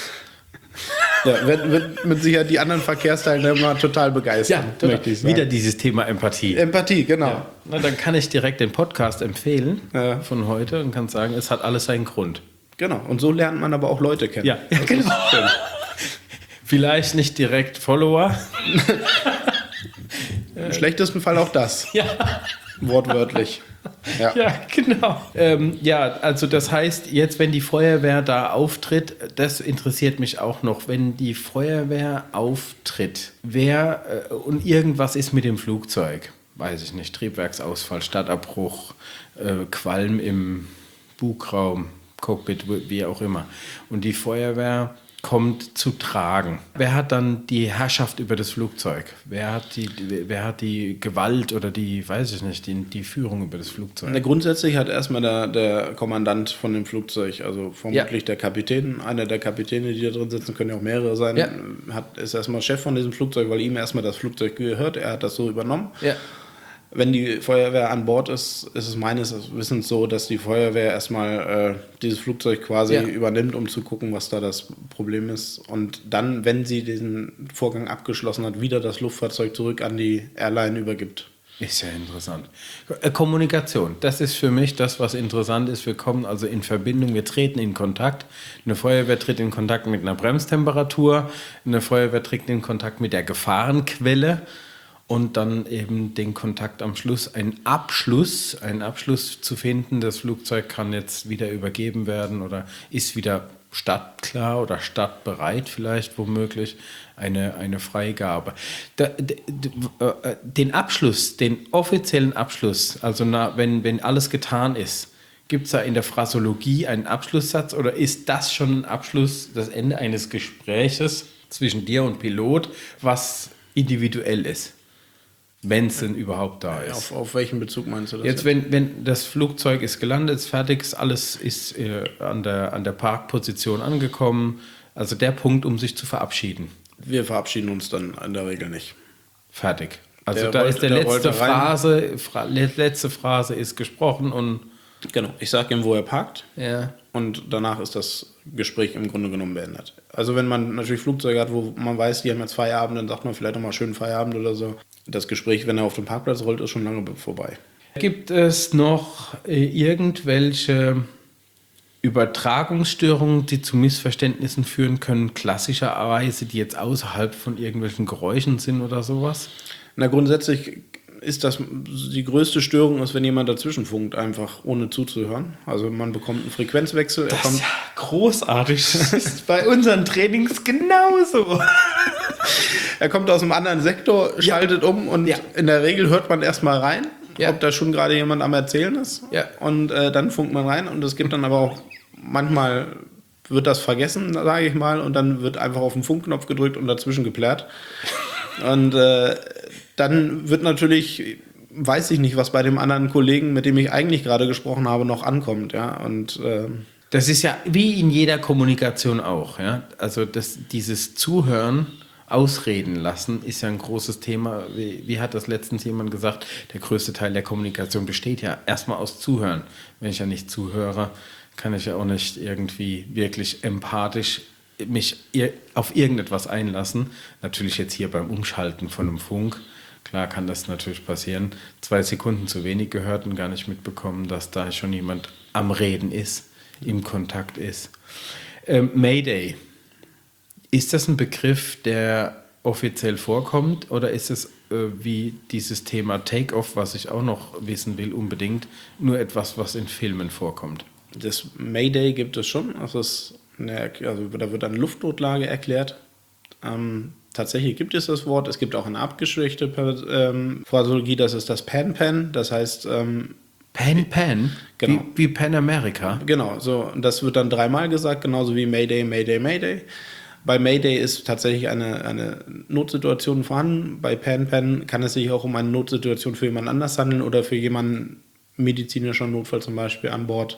Ja, wird mit Sicherheit die anderen Verkehrsteilnehmer total begeistern. Ja, möchte ich sagen. Wieder dieses Thema Empathie. Empathie, genau. Ja. Na, dann kann ich direkt den Podcast empfehlen von heute und kann sagen, es hat alles seinen Grund. Genau, und so lernt man aber auch Leute kennen. Ja, genau. Vielleicht nicht direkt Follower. Im schlechtesten Fall auch das. Ja. Wortwörtlich. Ja, genau. Also das heißt, jetzt, wenn die Feuerwehr da auftritt, das interessiert mich auch noch, wenn die Feuerwehr auftritt, und irgendwas ist mit dem Flugzeug, weiß ich nicht, Triebwerksausfall, Startabbruch, Qualm im Bugraum, Cockpit, wie auch immer. Und die Feuerwehr kommt zu tragen. Wer hat dann die Herrschaft über das Flugzeug? Wer hat die Gewalt oder die, weiß ich nicht, die Führung über das Flugzeug? Grundsätzlich hat erstmal der Kommandant von dem Flugzeug, also vermutlich der Kapitän, einer der Kapitäne, die da drin sitzen, können ja auch mehrere sein, ist erstmal Chef von diesem Flugzeug, weil ihm erstmal das Flugzeug gehört, er hat das so übernommen. Ja. Wenn die Feuerwehr an Bord ist, ist es meines Wissens so, dass die Feuerwehr erstmal dieses Flugzeug quasi übernimmt, um zu gucken, was da das Problem ist. Und dann, wenn sie diesen Vorgang abgeschlossen hat, wieder das Luftfahrzeug zurück an die Airline übergibt. Ist ja interessant. Kommunikation, das ist für mich das, was interessant ist. Wir kommen also in Verbindung, wir treten in Kontakt. Eine Feuerwehr tritt in Kontakt mit einer Bremstemperatur, eine Feuerwehr tritt in Kontakt mit der Gefahrenquelle. Und dann eben den Kontakt am Schluss, einen Abschluss zu finden. Das Flugzeug kann jetzt wieder übergeben werden oder ist wieder startklar oder startbereit vielleicht womöglich eine Freigabe. Den Abschluss, den offiziellen Abschluss, also wenn alles getan ist, gibt es da in der Phrasologie einen Abschlusssatz oder ist das schon ein Abschluss, das Ende eines Gespräches zwischen dir und Pilot, was individuell ist? Wenn es denn überhaupt da ist. Auf welchen Bezug meinst du das? Jetzt, wenn das Flugzeug ist gelandet, ist fertig, alles ist an der Parkposition angekommen, also der Punkt, um sich zu verabschieden. Wir verabschieden uns dann in der Regel nicht. Fertig. Also Der da wollte- ist der wollte letzte Phrase ist gesprochen und Genau, ich sage ihm, wo er parkt. ja. Und danach ist das Gespräch im Grunde genommen beendet. Also wenn man natürlich Flugzeuge hat, wo man weiß, die haben jetzt Feierabend, dann sagt man vielleicht nochmal schönen Feierabend oder so. Das Gespräch, wenn er auf den Parkplatz rollt, ist schon lange vorbei. Gibt es noch irgendwelche Übertragungsstörungen, die zu Missverständnissen führen können, klassischerweise, die jetzt außerhalb von irgendwelchen Geräuschen sind oder sowas? Na, grundsätzlich ist das die größte Störung, ist, wenn jemand dazwischen funkt, einfach ohne zuzuhören. Also man bekommt einen Frequenzwechsel. Das ist ja großartig. Das ist bei unseren Trainings genauso. Er kommt aus einem anderen Sektor, schaltet um und in der Regel hört man erstmal rein, ob da schon gerade jemand am Erzählen ist. Ja. Und dann funkt man rein und es gibt dann aber auch, manchmal wird das vergessen, sage ich mal, und dann wird einfach auf den Funkknopf gedrückt und dazwischen geplärt. Und dann wird natürlich, weiß ich nicht, was bei dem anderen Kollegen, mit dem ich eigentlich gerade gesprochen habe, noch ankommt. Ja? Und Das ist ja wie in jeder Kommunikation auch. Ja? Also dieses Zuhören, Ausreden lassen, ist ja ein großes Thema. Wie hat das letztens jemand gesagt? Der größte Teil der Kommunikation besteht ja erstmal aus Zuhören. Wenn ich ja nicht zuhöre, kann ich ja auch nicht irgendwie wirklich empathisch mich auf irgendetwas einlassen. Natürlich jetzt hier beim Umschalten von einem Funk. Klar kann das natürlich passieren. 2 Sekunden zu wenig gehört und gar nicht mitbekommen, dass da schon jemand am Reden ist, im Kontakt ist. Mayday. Ist das ein Begriff, der offiziell vorkommt oder ist es wie dieses Thema Take-Off, was ich auch noch wissen will unbedingt, nur etwas, was in Filmen vorkommt? das Mayday gibt es schon. Also da wird eine Luftnotlage erklärt. Tatsächlich gibt es das Wort. Es gibt auch eine abgeschwächte Phrasologie, das ist das Pan-Pan. Das heißt... Pan? Genau. Wie Pan America? Genau, so. Und das wird dann 3-mal gesagt, genauso wie Mayday, Mayday, Mayday. Bei Mayday ist tatsächlich eine Notsituation vorhanden. Bei Pan-Pan kann es sich auch um eine Notsituation für jemand anders handeln oder für jemanden medizinischer Notfall zum Beispiel an Bord,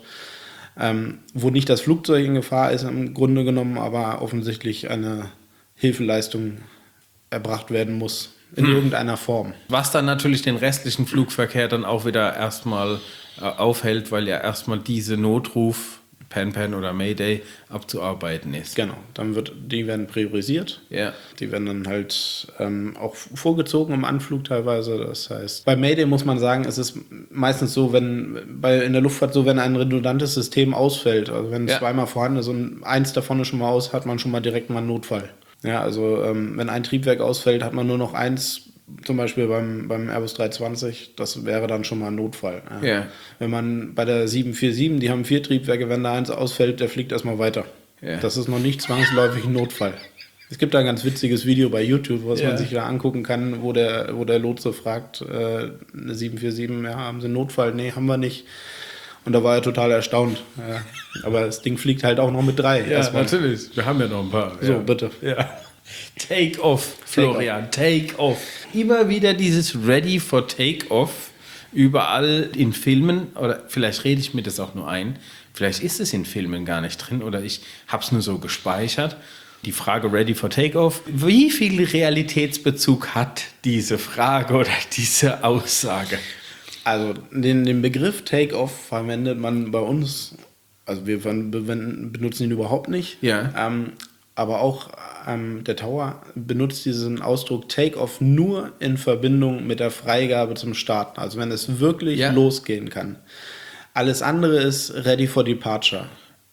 wo nicht das Flugzeug in Gefahr ist im Grunde genommen, aber offensichtlich eine Hilfeleistung erbracht werden muss in irgendeiner Form. Was dann natürlich den restlichen Flugverkehr dann auch wieder erstmal aufhält, weil ja erstmal diese Notruf, Pan oder Mayday, abzuarbeiten ist. Genau, die werden priorisiert. Ja. Die werden dann halt auch vorgezogen im Anflug teilweise. Das heißt, bei Mayday muss man sagen, es ist meistens so, in der Luftfahrt so, wenn ein redundantes System ausfällt, also wenn zweimal vorhanden ist und eins davon ist schon mal aus, hat man schon mal direkt mal einen Notfall. Ja, also wenn ein Triebwerk ausfällt, hat man nur noch eins, zum Beispiel beim Airbus 320, das wäre dann schon mal ein Notfall. Ja. Ja. Wenn man bei der 747, die haben 4 Triebwerke, wenn da eins ausfällt, der fliegt erstmal weiter. Ja. Das ist noch nicht zwangsläufig ein Notfall. Es gibt da ein ganz witziges Video bei YouTube, was man sich da angucken kann, wo der Lotse fragt, eine 747, ja, haben Sie einen Notfall? Nee, haben wir nicht. Und da war er total erstaunt. Ja. Aber das Ding fliegt halt auch noch mit 3. Ja, natürlich. Wir haben ja noch ein paar. So, bitte. Ja. Take-off, Florian, Take-off. Immer wieder dieses Ready for Take-off überall in Filmen, oder vielleicht rede ich mir das auch nur ein, vielleicht ist es in Filmen gar nicht drin oder ich habe es nur so gespeichert. Die Frage Ready for Take-off, wie viel Realitätsbezug hat diese Frage oder diese Aussage? Also den Begriff Take-off verwendet man bei uns, also wir benutzen ihn überhaupt nicht. Ja. Aber auch der Tower benutzt diesen Ausdruck Take-off nur in Verbindung mit der Freigabe zum Starten. Also wenn es wirklich losgehen kann. Alles andere ist Ready for Departure.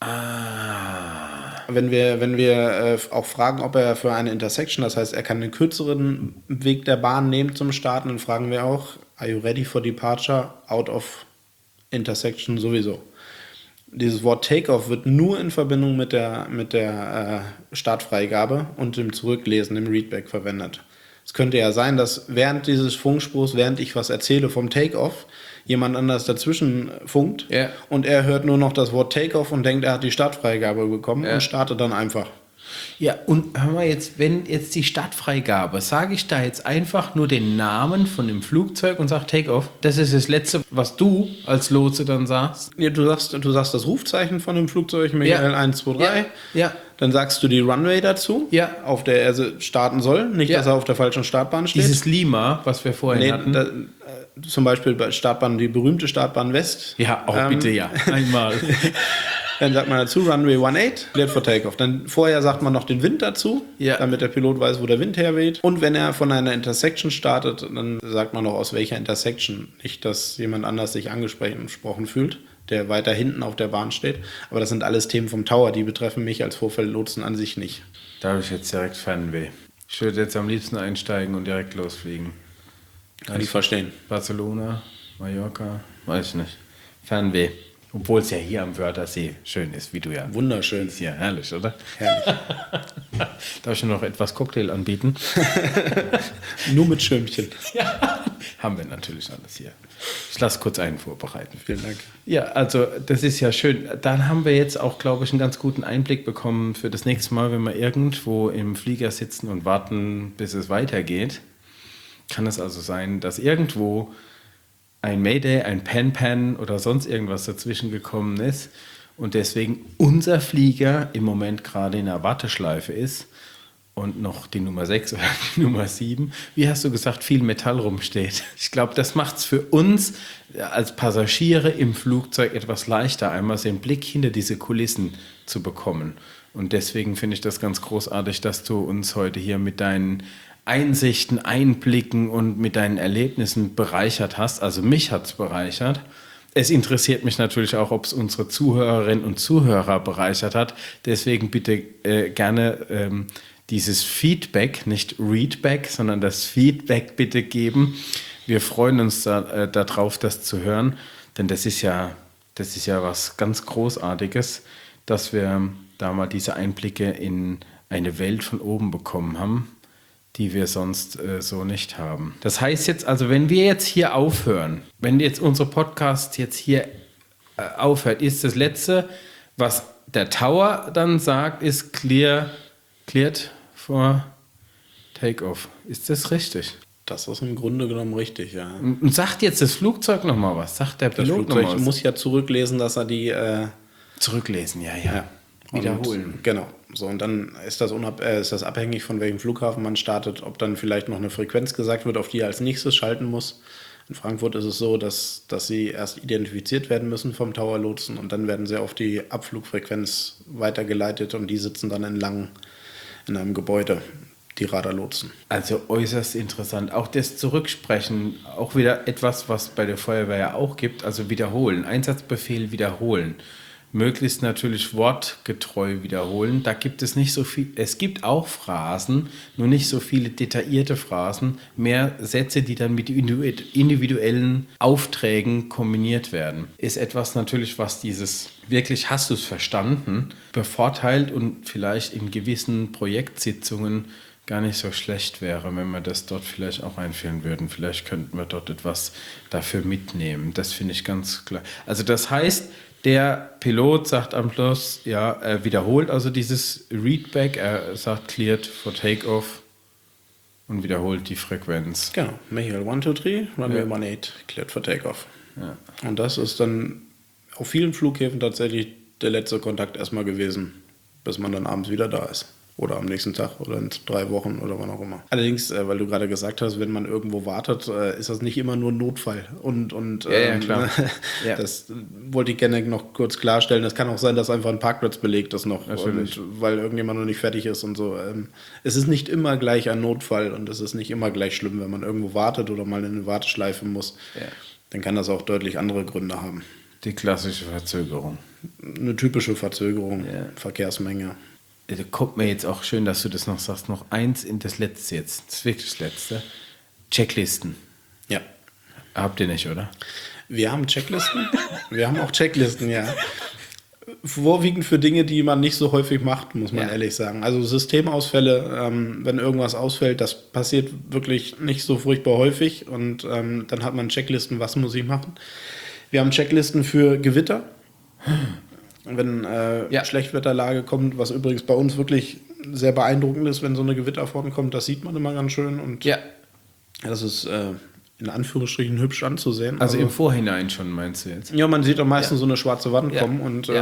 Wenn wir auch fragen, ob er für eine Intersection, das heißt, er kann einen kürzeren Weg der Bahn nehmen zum Starten, dann fragen wir auch, are you ready for departure out of intersection sowieso? Dieses Wort Takeoff wird nur in Verbindung mit der Startfreigabe und dem Zurücklesen, dem Readback verwendet. Es könnte ja sein, dass während dieses Funkspruchs, während ich was erzähle vom Takeoff, jemand anders dazwischen funkt und er hört nur noch das Wort Takeoff und denkt, er hat die Startfreigabe bekommen und startet dann einfach. Ja, und hör mal jetzt, wenn jetzt die Startfreigabe, sage ich da jetzt einfach nur den Namen von dem Flugzeug und sage Takeoff? Das ist das Letzte, was du als Lotse dann sagst? Ja, du sagst das Rufzeichen von dem Flugzeug, Michael 123. Ja. Dann sagst du die Runway dazu, auf der er starten soll. Nicht, dass er auf der falschen Startbahn steht. Dieses Lima, was wir vorhin hatten. Zum Beispiel bei Startbahn, die berühmte Startbahn West. Ja, auch bitte, einmal. Dann sagt man dazu Runway 18, cleared for Takeoff. Dann vorher sagt man noch den Wind dazu, damit der Pilot weiß, wo der Wind herweht. Und wenn er von einer Intersection startet, dann sagt man noch aus welcher Intersection. Nicht, dass jemand anders sich angesprochen fühlt, der weiter hinten auf der Bahn steht. Aber das sind alles Themen vom Tower, die betreffen mich als Vorfeldlotsen an sich nicht. Da habe ich jetzt direkt Fernweh. Ich würde jetzt am liebsten einsteigen und direkt losfliegen. Kann ich verstehen. Barcelona, Mallorca, weiß ich nicht. Fernweh. Obwohl es ja hier am Wörthersee schön ist, wie du ja. Wunderschön. Ist ja herrlich, oder? Herrlich. Darf ich noch etwas Cocktail anbieten? Nur mit Schirmchen. Ja, haben wir natürlich alles hier. Ich lasse kurz einen vorbereiten. Vielen Dank. Ja, also das ist ja schön. Dann haben wir jetzt auch, glaube ich, einen ganz guten Einblick bekommen für das nächste Mal, wenn wir irgendwo im Flieger sitzen und warten, bis es weitergeht. Kann es also sein, dass irgendwo ein Mayday, ein Pan-Pan oder sonst irgendwas dazwischen gekommen ist und deswegen unser Flieger im Moment gerade in der Warteschleife ist und noch die Nummer 6 oder die Nummer 7, wie hast du gesagt, viel Metall rumsteht. Ich glaube, das macht es für uns als Passagiere im Flugzeug etwas leichter, einmal so einen Blick hinter diese Kulissen zu bekommen. Und deswegen finde ich das ganz großartig, dass du uns heute hier mit deinen Einsichten, Einblicken und mit deinen Erlebnissen bereichert hast. Also mich hat es bereichert. Es interessiert mich natürlich auch, ob es unsere Zuhörerinnen und Zuhörer bereichert hat. Deswegen bitte gerne dieses Feedback, nicht Readback, sondern das Feedback bitte geben. Wir freuen uns darauf, das zu hören, denn das ist ja was ganz Großartiges, dass wir da mal diese Einblicke in eine Welt von oben bekommen haben, die wir sonst so nicht haben. Das heißt jetzt also, wenn wir jetzt hier aufhören, wenn jetzt unser Podcast jetzt hier aufhört, ist das Letzte, was der Tower dann sagt, ist cleared for Takeoff. Ist das richtig? Das ist im Grunde genommen richtig, ja. Und sagt jetzt das Flugzeug nochmal was? Sagt der Pilot das Flugzeug muss ja zurücklesen, dass er die... Zurücklesen, ja. Wiederholen. Und, genau. So, und dann ist das abhängig von welchem Flughafen man startet, ob dann vielleicht noch eine Frequenz gesagt wird, auf die er als nächstes schalten muss. In Frankfurt ist es so, dass sie erst identifiziert werden müssen vom Tower-Lotsen und dann werden sie auf die Abflugfrequenz weitergeleitet und die sitzen dann in einem Gebäude, die Radarlotsen. Also äußerst interessant. Auch das Zurücksprechen, auch wieder etwas, was bei der Feuerwehr ja auch gibt, also wiederholen, Einsatzbefehl wiederholen. Möglichst natürlich wortgetreu wiederholen. Da gibt es nicht so viel. Es gibt auch Phrasen, nur nicht so viele detaillierte Phrasen. Mehr Sätze, die dann mit individuellen Aufträgen kombiniert werden. Ist etwas natürlich, was dieses wirklich hast du es verstanden, bevorteilt und vielleicht in gewissen Projektsitzungen gar nicht so schlecht wäre, wenn wir das dort vielleicht auch einführen würden. Vielleicht könnten wir dort etwas dafür mitnehmen. Das finde ich ganz klar. Also das heißt, der Pilot sagt am Schluss, er wiederholt also dieses Readback, er sagt cleared for takeoff und wiederholt die Frequenz. Genau, Michael 123, Runway 18, cleared for takeoff. Ja. Und das ist dann auf vielen Flughäfen tatsächlich der letzte Kontakt erstmal gewesen, bis man dann abends wieder da ist. Oder am nächsten Tag oder in 3 Wochen oder wann auch immer. Allerdings, weil du gerade gesagt hast, wenn man irgendwo wartet, ist das nicht immer nur ein Notfall. Klar. Das wollte ich gerne noch kurz klarstellen. Es kann auch sein, dass einfach ein Parkplatz belegt ist noch, weil irgendjemand noch nicht fertig ist und so. Es ist nicht immer gleich ein Notfall und es ist nicht immer gleich schlimm, wenn man irgendwo wartet oder mal in eine Warteschleife muss. Ja. Dann kann das auch deutlich andere Gründe haben. Die klassische Verzögerung. Eine typische Verzögerung, Verkehrsmenge. Da kommt mir jetzt auch schön, dass du das noch sagst. Noch eins in das Letzte jetzt. Das wirklich das Letzte. Checklisten. Ja. Habt ihr nicht, oder? Wir haben Checklisten. Wir haben auch Checklisten, ja. vorwiegend für Dinge, die man nicht so häufig macht, muss man ehrlich sagen. Also Systemausfälle, wenn irgendwas ausfällt, das passiert wirklich nicht so furchtbar häufig und dann hat man Checklisten, was muss ich machen. Wir haben Checklisten für Gewitter, wenn Schlechtwetterlage kommt, was übrigens bei uns wirklich sehr beeindruckend ist, wenn so eine Gewitterfront kommt, das sieht man immer ganz schön und das ist in Anführungsstrichen hübsch anzusehen. Also im Vorhinein schon, meinst du jetzt? Ja, man sieht auch meistens so eine schwarze Wand kommen und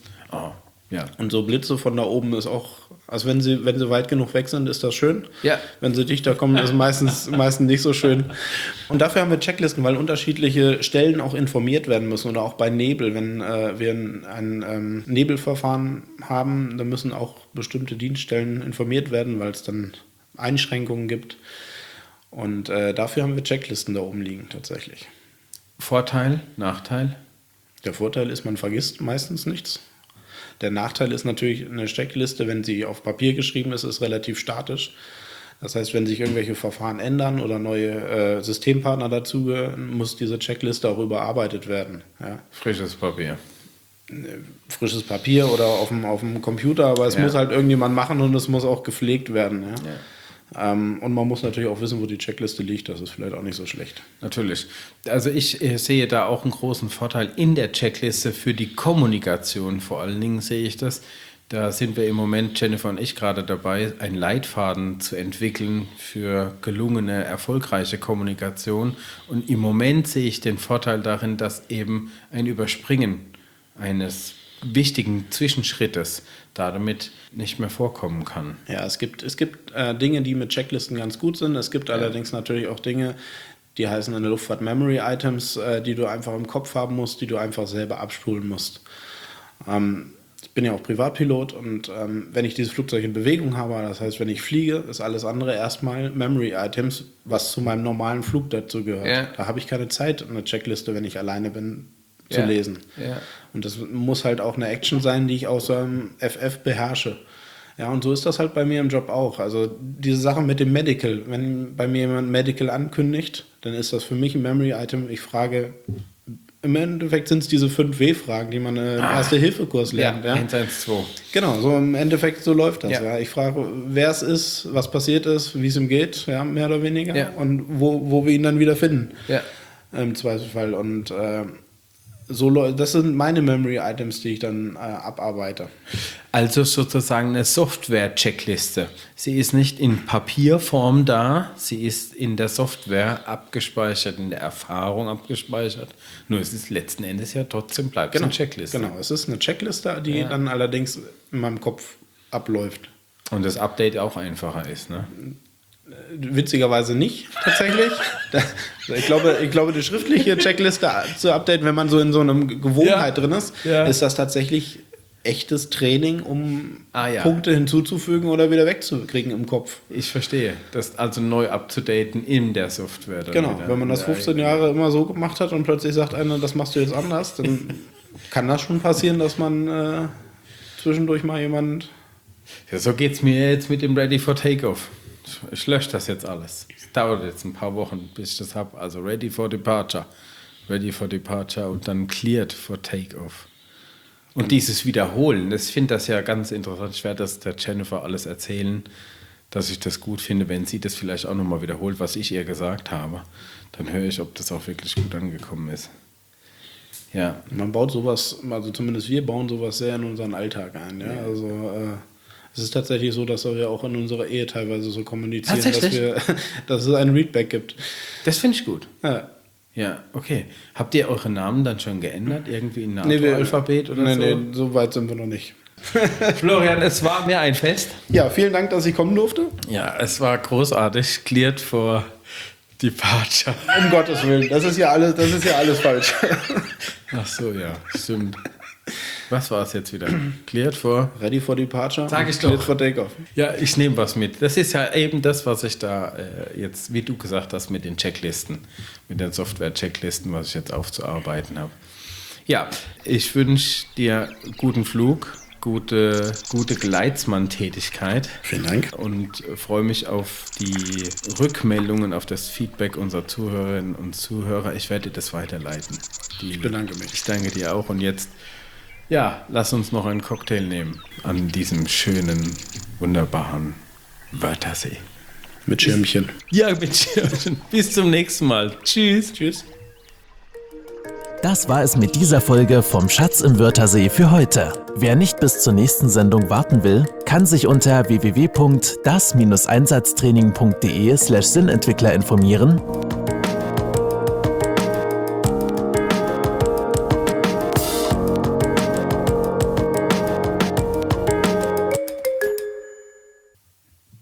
und so Blitze von da oben ist auch, also wenn sie weit genug weg sind, ist das schön. Ja. Wenn sie dichter kommen, ist meistens nicht so schön. Und dafür haben wir Checklisten, weil unterschiedliche Stellen auch informiert werden müssen oder auch bei Nebel. Wenn wir ein Nebelverfahren haben, dann müssen auch bestimmte Dienststellen informiert werden, weil es dann Einschränkungen gibt. Und dafür haben wir Checklisten da oben liegen tatsächlich. Vorteil, Nachteil? Der Vorteil ist, man vergisst meistens nichts. Der Nachteil ist natürlich, eine Checkliste, wenn sie auf Papier geschrieben ist, ist relativ statisch. Das heißt, wenn sich irgendwelche Verfahren ändern oder neue Systempartner dazugehören, muss diese Checkliste auch überarbeitet werden. Ja. Frisches Papier. Frisches Papier oder auf dem Computer, aber es muss halt irgendjemand machen und es muss auch gepflegt werden. Ja. Und man muss natürlich auch wissen, wo die Checkliste liegt. Das ist vielleicht auch nicht so schlecht. Natürlich. Also ich sehe da auch einen großen Vorteil in der Checkliste für die Kommunikation. Vor allen Dingen sehe ich das. Da sind wir im Moment, Jennifer und ich, gerade dabei, einen Leitfaden zu entwickeln für gelungene, erfolgreiche Kommunikation. Und im Moment sehe ich den Vorteil darin, dass eben ein Überspringen eines wichtigen Zwischenschrittes damit nicht mehr vorkommen kann. Ja, es gibt Dinge, die mit Checklisten ganz gut sind. Es gibt allerdings natürlich auch Dinge, die heißen in der Luftfahrt Memory Items, die du einfach im Kopf haben musst, die du einfach selber abspulen musst. Ich bin ja auch Privatpilot und wenn ich dieses Flugzeug in Bewegung habe, das heißt, wenn ich fliege, ist alles andere erstmal Memory Items, was zu meinem normalen Flug dazu gehört. Ja. Da habe ich keine Zeit, eine Checkliste, wenn ich alleine bin, zu lesen. Ja. Und das muss halt auch eine Action sein, die ich aus einem FF beherrsche. Ja, und so ist das halt bei mir im Job auch. Also diese Sache mit dem Medical, wenn bei mir jemand Medical ankündigt, dann ist das für mich ein Memory-Item. Ich frage, im Endeffekt sind es diese 5 W-Fragen, die man im Erste-Hilfe-Kurs lernt. Ja, 1, 1, 2. Genau, so im Endeffekt, so läuft das. Ja. Ich frage, wer es ist, was passiert ist, wie es ihm geht, ja, mehr oder weniger, und wo wir ihn dann wieder finden. Ja. Im Zweifelsfall. Und das sind meine Memory-Items, die ich dann abarbeite. Also sozusagen eine Software-Checkliste. Sie ist nicht in Papierform da, sie ist in der Software abgespeichert, in der Erfahrung abgespeichert. Nur es ist letzten Endes ja trotzdem bleibt es eine Checkliste. Genau, es ist eine Checkliste, die dann allerdings in meinem Kopf abläuft. Und das Update auch einfacher ist, ne? Witzigerweise nicht, tatsächlich. Ich glaube, die schriftliche Checkliste zu updaten, wenn man so in so einer Gewohnheit drin ist, ist das tatsächlich echtes Training, um Punkte hinzuzufügen oder wieder wegzukriegen im Kopf. Ich verstehe. Das also neu abzudaten in der Software. Genau, wenn man das 15 Jahre immer so gemacht hat und plötzlich sagt einer, das machst du jetzt anders, dann kann das schon passieren, dass man zwischendurch mal jemand... Ja, so geht es mir jetzt mit dem Ready for Takeoff. Ich lösche das jetzt alles. Es dauert jetzt ein paar Wochen, bis ich das habe. Also Ready for Departure und dann Cleared for Takeoff. Und dieses Wiederholen, ich finde das ja ganz interessant. Ich werde das der Jennifer alles erzählen, dass ich das gut finde, wenn sie das vielleicht auch nochmal wiederholt, was ich ihr gesagt habe. Dann höre ich, ob das auch wirklich gut angekommen ist. Ja. Man baut sowas, also zumindest wir bauen sowas sehr in unseren Alltag ein. Ja? Also es ist tatsächlich so, dass wir auch in unserer Ehe teilweise so kommunizieren, dass es ein Readback gibt. Das finde ich gut. Ja, okay. Habt ihr eure Namen dann schon geändert? Irgendwie in NATO-Alphabet oder so? Nee, so weit sind wir noch nicht. Florian, es war mir ein Fest. Ja, vielen Dank, dass ich kommen durfte. Ja, es war großartig. Cleared for Departure. Um Gottes Willen, das ist ja alles falsch. Ach so, ja, stimmt. Was war es jetzt wieder? Cleared for? Ready for Departure. Sag ich Cleared doch. for Takeoff. Ja, ich nehme was mit. Das ist ja eben das, was ich da jetzt, wie du gesagt hast, mit den Checklisten, mit den Software-Checklisten, was ich jetzt aufzuarbeiten habe. Ja, ich wünsche dir guten Flug, gute Geleitsmann-Tätigkeit. Vielen Dank. Und freue mich auf die Rückmeldungen, auf das Feedback unserer Zuhörerinnen und Zuhörer. Ich werde das weiterleiten. Ich bedanke mich. Ich danke dir auch. Und jetzt Ja, lass uns noch einen Cocktail nehmen an diesem schönen, wunderbaren Wörthersee. Mit Schirmchen. Ja, mit Schirmchen. Bis zum nächsten Mal. Tschüss. Tschüss. Das war es mit dieser Folge vom Schatz im Wörthersee für heute. Wer nicht bis zur nächsten Sendung warten will, kann sich unter www.das-einsatztraining.de/Sinnentwickler informieren